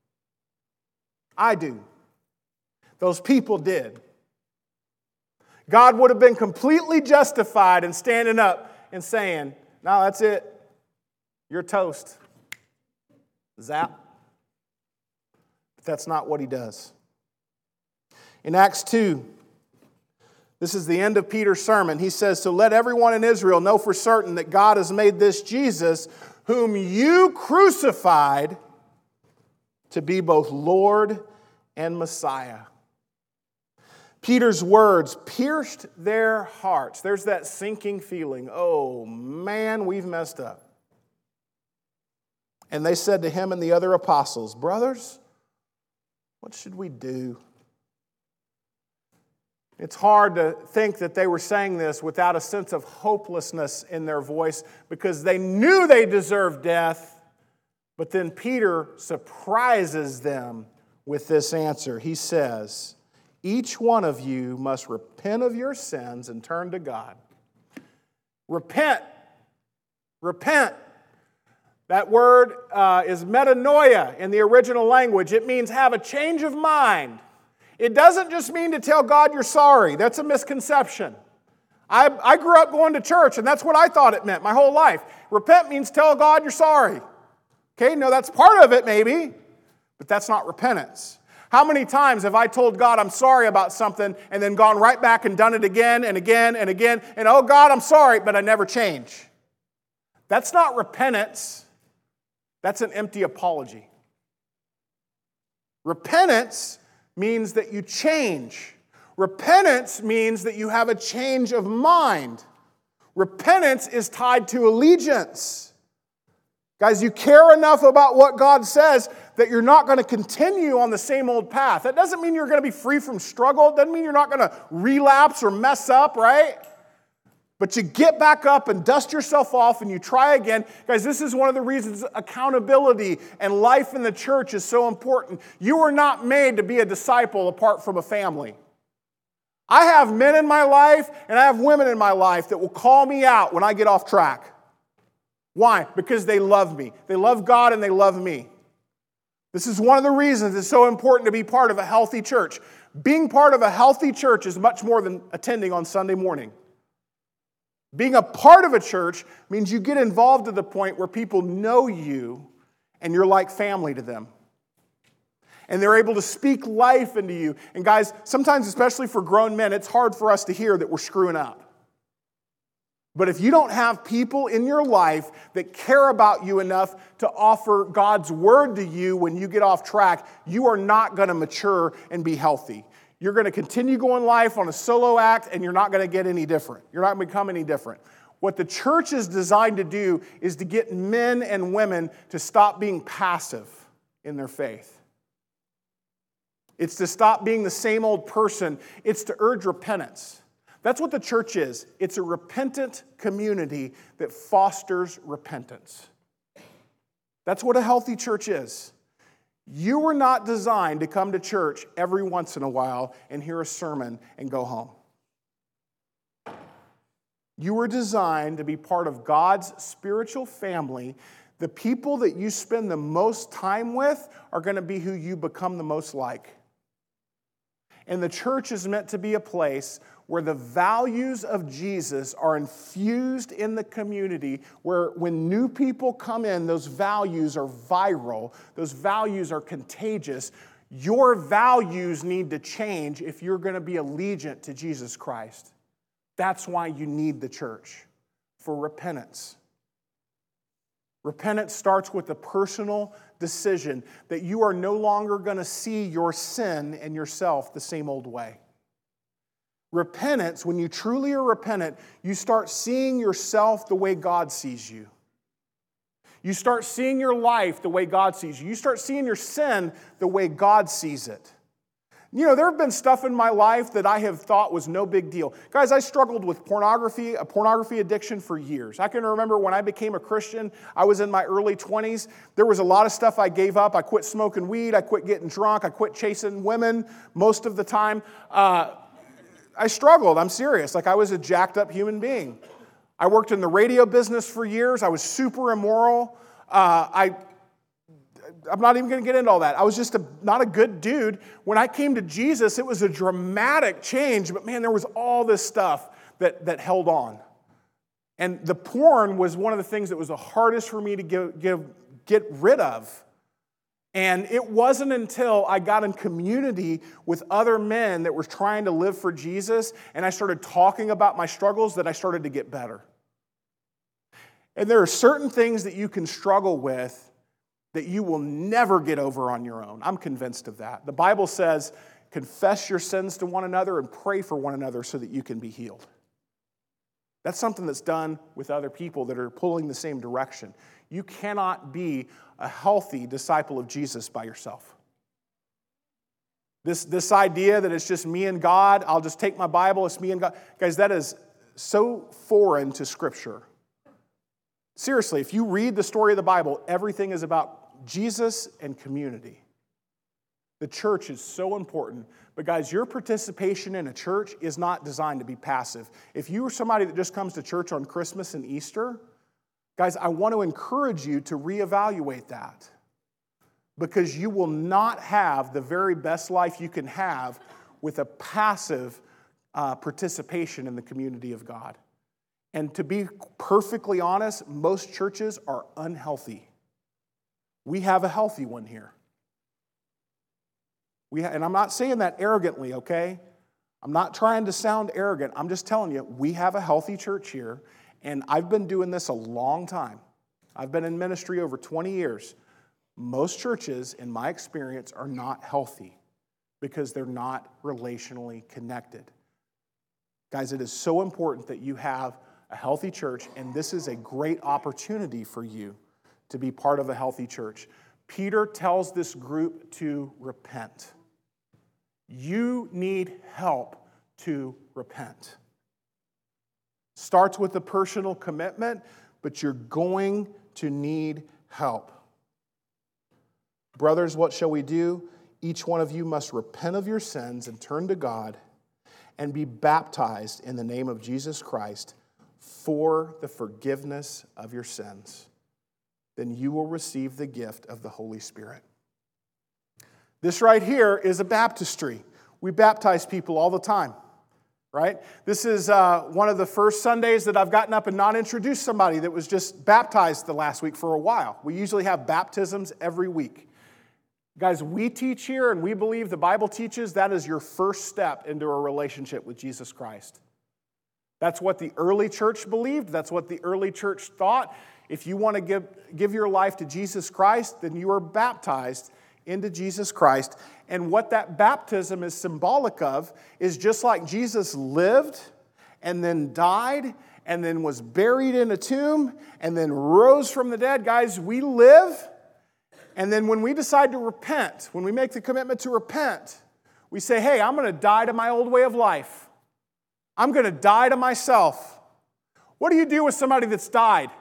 I do. Those people did. God would have been completely justified in standing up and saying, no, that's it. You're toast. Zap. But that's not what he does. In Acts 2, this is the end of Peter's sermon. He says, so let everyone in Israel know for certain that God has made this Jesus, whom you crucified, to be both Lord and Messiah. Peter's words pierced their hearts. There's that sinking feeling. Oh, man, we've messed up. And they said to him and the other apostles, brothers, what should we do? It's hard to think that they were saying this without a sense of hopelessness in their voice because they knew they deserved death. But then Peter surprises them with this answer. He says, each one of you must repent of your sins and turn to God. Repent. Repent. That word is metanoia in the original language. It means have a change of mind. It doesn't just mean to tell God you're sorry. That's a misconception. I grew up going to church, and that's what I thought it meant my whole life. Repent means tell God you're sorry. Okay, no, that's part of it maybe, but that's not repentance. How many times have I told God I'm sorry about something and then gone right back and done it again and again and again, and oh God, I'm sorry, but I never change? That's not repentance. That's an empty apology. Repentance means that you change. Repentance means that you have a change of mind. Repentance is tied to allegiance. Guys, you care enough about what God says that you're not going to continue on the same old path. That doesn't mean you're going to be free from struggle. It doesn't mean you're not going to relapse or mess up, right? But you get back up and dust yourself off and you try again. Guys, this is one of the reasons accountability and life in the church is so important. You are not made to be a disciple apart from a family. I have men in my life and I have women in my life that will call me out when I get off track. Why? Because they love me. They love God and they love me. This is one of the reasons it's so important to be part of a healthy church. Being part of a healthy church is much more than attending on Sunday morning. Being a part of a church means you get involved to the point where people know you and you're like family to them. And they're able to speak life into you. And guys, sometimes, especially for grown men, it's hard for us to hear that we're screwing up. But if you don't have people in your life that care about you enough to offer God's word to you when you get off track, you are not going to mature and be healthy. You're going to continue going life on a solo act, and you're not going to get any different. You're not going to become any different. What the church is designed to do is to get men and women to stop being passive in their faith. It's to stop being the same old person. It's to urge repentance. That's what the church is. It's a repentant community that fosters repentance. That's what a healthy church is. You were not designed to come to church every once in a while and hear a sermon and go home. You were designed to be part of God's spiritual family. The people that you spend the most time with are going to be who you become the most like. And the church is meant to be a place where the values of Jesus are infused in the community, where when new people come in, those values are viral, those values are contagious. Your values need to change if you're going to be allegiant to Jesus Christ. That's why you need the church, for repentance. Repentance starts with a personal decision that you are no longer going to see your sin and yourself the same old way. Repentance, when you truly are repentant, you start seeing yourself the way God sees you. You start seeing your life the way God sees you. You start seeing your sin the way God sees it. You know, there have been stuff in my life that I have thought was no big deal. Guys, I struggled with a pornography addiction for years. I can remember when I became a Christian, I was in my early 20s. There was a lot of stuff I gave up. I quit smoking weed. I quit getting drunk. I quit chasing women most of the time. I struggled. I'm serious. Like, I was a jacked up human being. I worked in the radio business for years. I was super immoral. I'm not even going to get into all that. I was just not a good dude. When I came to Jesus, it was a dramatic change. But man, there was all this stuff that held on. And the porn was one of the things that was the hardest for me to get rid of. And it wasn't until I got in community with other men that were trying to live for Jesus, and I started talking about my struggles, that I started to get better. And there are certain things that you can struggle with that you will never get over on your own. I'm convinced of that. The Bible says, confess your sins to one another and pray for one another so that you can be healed. That's something that's done with other people that are pulling the same direction. You cannot be a healthy disciple of Jesus by yourself. This idea that it's just me and God, I'll just take my Bible, it's me and God. Guys, that is so foreign to Scripture. Seriously, if you read the story of the Bible, everything is about Jesus and community. The church is so important. But guys, your participation in a church is not designed to be passive. If you are somebody that just comes to church on Christmas and Easter, guys, I want to encourage you to reevaluate that, because you will not have the very best life you can have with a passive participation in the community of God. And to be perfectly honest, most churches are unhealthy. We have a healthy one here. And I'm not saying that arrogantly, okay? I'm not trying to sound arrogant. I'm just telling you, we have a healthy church here. And I've been doing this a long time. I've been in ministry over 20 years. Most churches, in my experience, are not healthy because they're not relationally connected. Guys, it is so important that you have a healthy church, and this is a great opportunity for you to be part of a healthy church. Peter tells this group to repent. You need help to repent. Starts with a personal commitment, but you're going to need help. Brothers, what shall we do? Each one of you must repent of your sins and turn to God and be baptized in the name of Jesus Christ for the forgiveness of your sins. Then you will receive the gift of the Holy Spirit. This right here is a baptistry. We baptize people all the time. Right? This is one of the first Sundays that I've gotten up and not introduced somebody that was just baptized the last week for a while. We usually have baptisms every week. Guys, we teach here and we believe the Bible teaches that is your first step into a relationship with Jesus Christ. That's what the early church believed. That's what the early church thought. If you want to give your life to Jesus Christ, then you are baptized into Jesus Christ. And what that baptism is symbolic of is just like Jesus lived and then died and then was buried in a tomb and then rose from the dead. Guys, we live, and then when we decide to repent, when we make the commitment to repent, we say, hey, I'm going to die to my old way of life. I'm going to die to myself. What do you do with somebody that's died?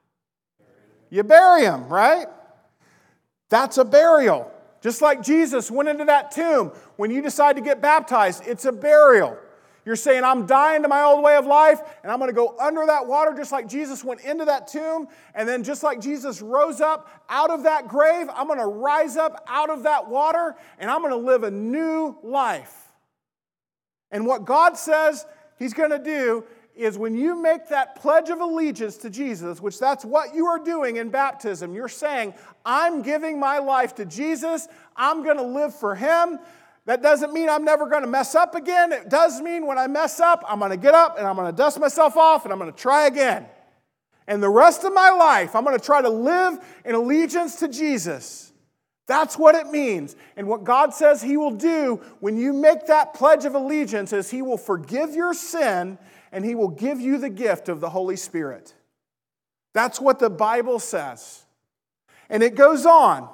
You bury him, right? That's a burial. Just like Jesus went into that tomb. When you decide to get baptized, it's a burial. You're saying, I'm dying to my old way of life, and I'm going to go under that water just like Jesus went into that tomb. And then just like Jesus rose up out of that grave, I'm going to rise up out of that water, and I'm going to live a new life. And what God says He's going to do is when you make that pledge of allegiance to Jesus, which that's what you are doing in baptism, you're saying, I'm giving my life to Jesus. I'm going to live for Him. That doesn't mean I'm never going to mess up again. It does mean when I mess up, I'm going to get up and I'm going to dust myself off and I'm going to try again. And the rest of my life, I'm going to try to live in allegiance to Jesus. That's what it means. And what God says He will do when you make that pledge of allegiance is He will forgive your sin and He will give you the gift of the Holy Spirit. That's what the Bible says. And it goes on.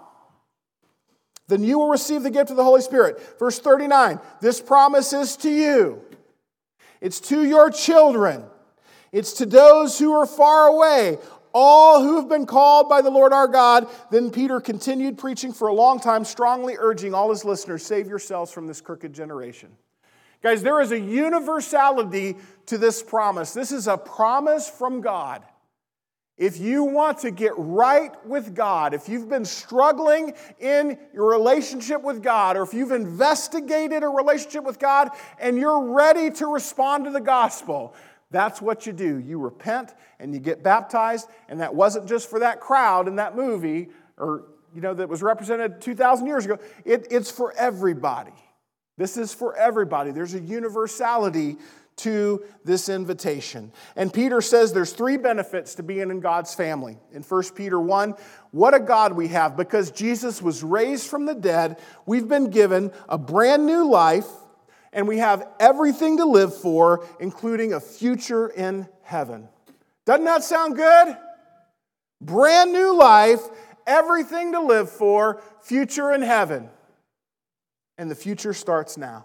Then you will receive the gift of the Holy Spirit. Verse 39, this promise is to you. It's to your children. It's to those who are far away, all who have been called by the Lord our God. Then Peter continued preaching for a long time, strongly urging all his listeners, save yourselves from this crooked generation. Guys, there is a universality to this promise. This is a promise from God. If you want to get right with God, if you've been struggling in your relationship with God, or if you've investigated a relationship with God and you're ready to respond to the gospel, that's what you do. You repent and you get baptized, and that wasn't just for that crowd in that movie, or that was represented 2,000 years ago. It's for everybody. This is for everybody. There's a universality to this invitation. And Peter says there's 3 benefits to being in God's family. In 1 Peter 1, what a God we have. Because Jesus was raised from the dead, we've been given a brand new life, and we have everything to live for, including a future in heaven. Doesn't that sound good? Brand new life, everything to live for, future in heaven. And the future starts now.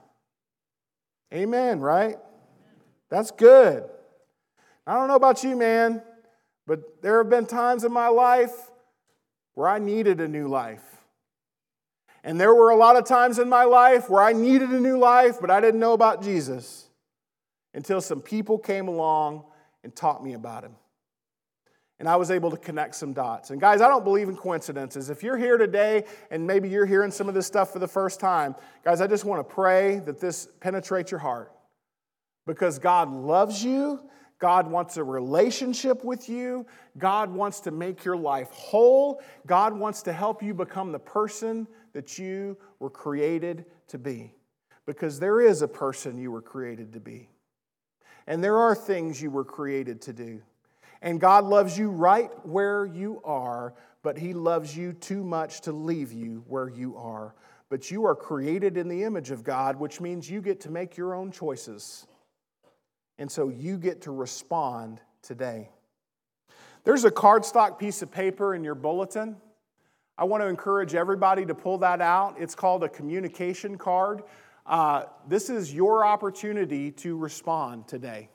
Amen, right? That's good. I don't know about you, man, but there have been times in my life where I needed a new life. And there were a lot of times in my life where I needed a new life, but I didn't know about Jesus until some people came along and taught me about Him. And I was able to connect some dots. And guys, I don't believe in coincidences. If you're here today and maybe you're hearing some of this stuff for the first time, guys, I just want to pray that this penetrates your heart. Because God loves you. God wants a relationship with you. God wants to make your life whole. God wants to help you become the person that you were created to be. Because there is a person you were created to be. And there are things you were created to do. And God loves you right where you are, but He loves you too much to leave you where you are. But you are created in the image of God, which means you get to make your own choices. And so you get to respond today. There's a cardstock piece of paper in your bulletin. I want to encourage everybody to pull that out. It's called a communication card. This is your opportunity to respond today.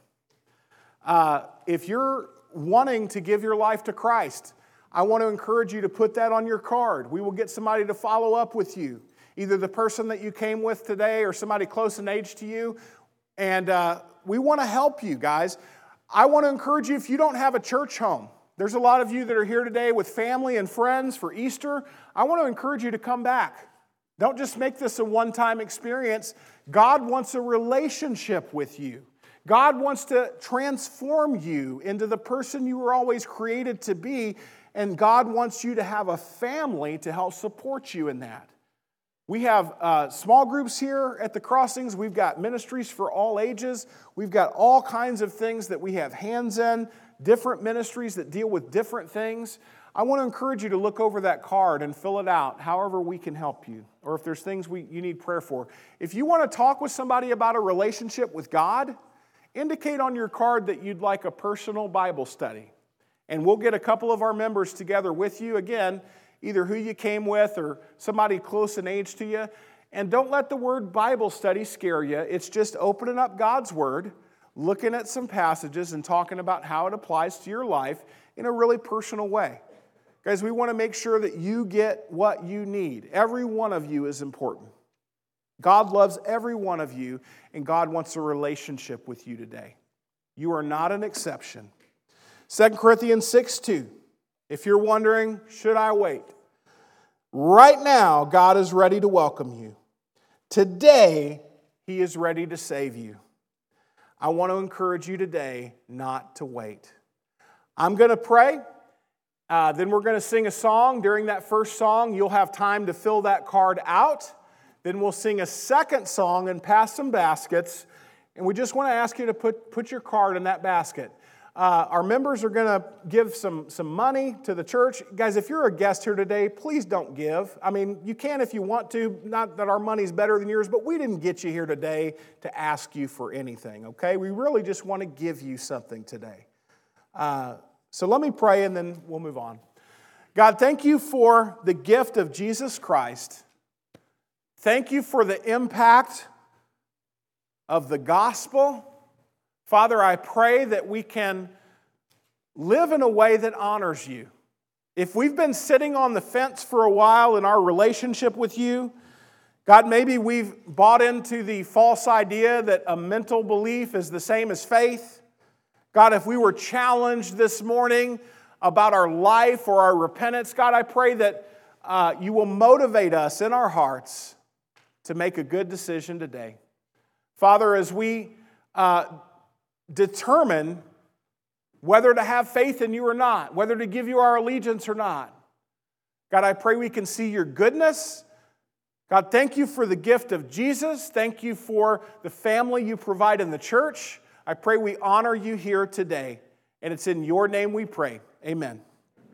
If you're wanting to give your life to Christ, I want to encourage you to put that on your card. We will get somebody to follow up with you, either the person that you came with today or somebody close in age to you. And we want to help you, guys. I want to encourage you, if you don't have a church home, there's a lot of you that are here today with family and friends for Easter. I want to encourage you to come back. Don't just make this a one-time experience. God wants a relationship with you. God wants to transform you into the person you were always created to be, and God wants you to have a family to help support you in that. We have small groups here at the Crossings. We've got ministries for all ages. We've got all kinds of things that we have hands in, different ministries that deal with different things. I want to encourage you to look over that card and fill it out however we can help you, or if there's things you need prayer for. If you want to talk with somebody about a relationship with God, indicate on your card that you'd like a personal Bible study. And we'll get a couple of our members together with you. Again, either who you came with or somebody close in age to you. And don't let the word Bible study scare you. It's just opening up God's Word, looking at some passages and talking about how it applies to your life in a really personal way. Guys, we want to make sure that you get what you need. Every one of you is important. God loves every one of you, and God wants a relationship with you today. You are not an exception. 2 Corinthians 6:2. If you're wondering, should I wait? Right now, God is ready to welcome you. Today, He is ready to save you. I want to encourage you today not to wait. I'm going to pray. Then we're going to sing a song. During that first song, you'll have time to fill that card out. Then we'll sing a second song and pass some baskets. And we just want to ask you to put your card in that basket. Our members are going to give some money to the church. Guys, if you're a guest here today, please don't give. I mean, you can if you want to. Not that our money's better than yours, but we didn't get you here today to ask you for anything, okay? We really just want to give you something today. So let me pray and then we'll move on. God, thank you for the gift of Jesus Christ. Thank you for the impact of the gospel. Father, I pray that we can live in a way that honors you. If we've been sitting on the fence for a while in our relationship with you, God, maybe we've bought into the false idea that a mental belief is the same as faith. God, if we were challenged this morning about our life or our repentance, God, I pray that you will motivate us in our hearts to make a good decision today. Father, as we determine whether to have faith in you or not, whether to give you our allegiance or not, God, I pray we can see your goodness. God, thank you for the gift of Jesus. Thank you for the family you provide in the church. I pray we honor you here today. And it's in your name we pray. Amen.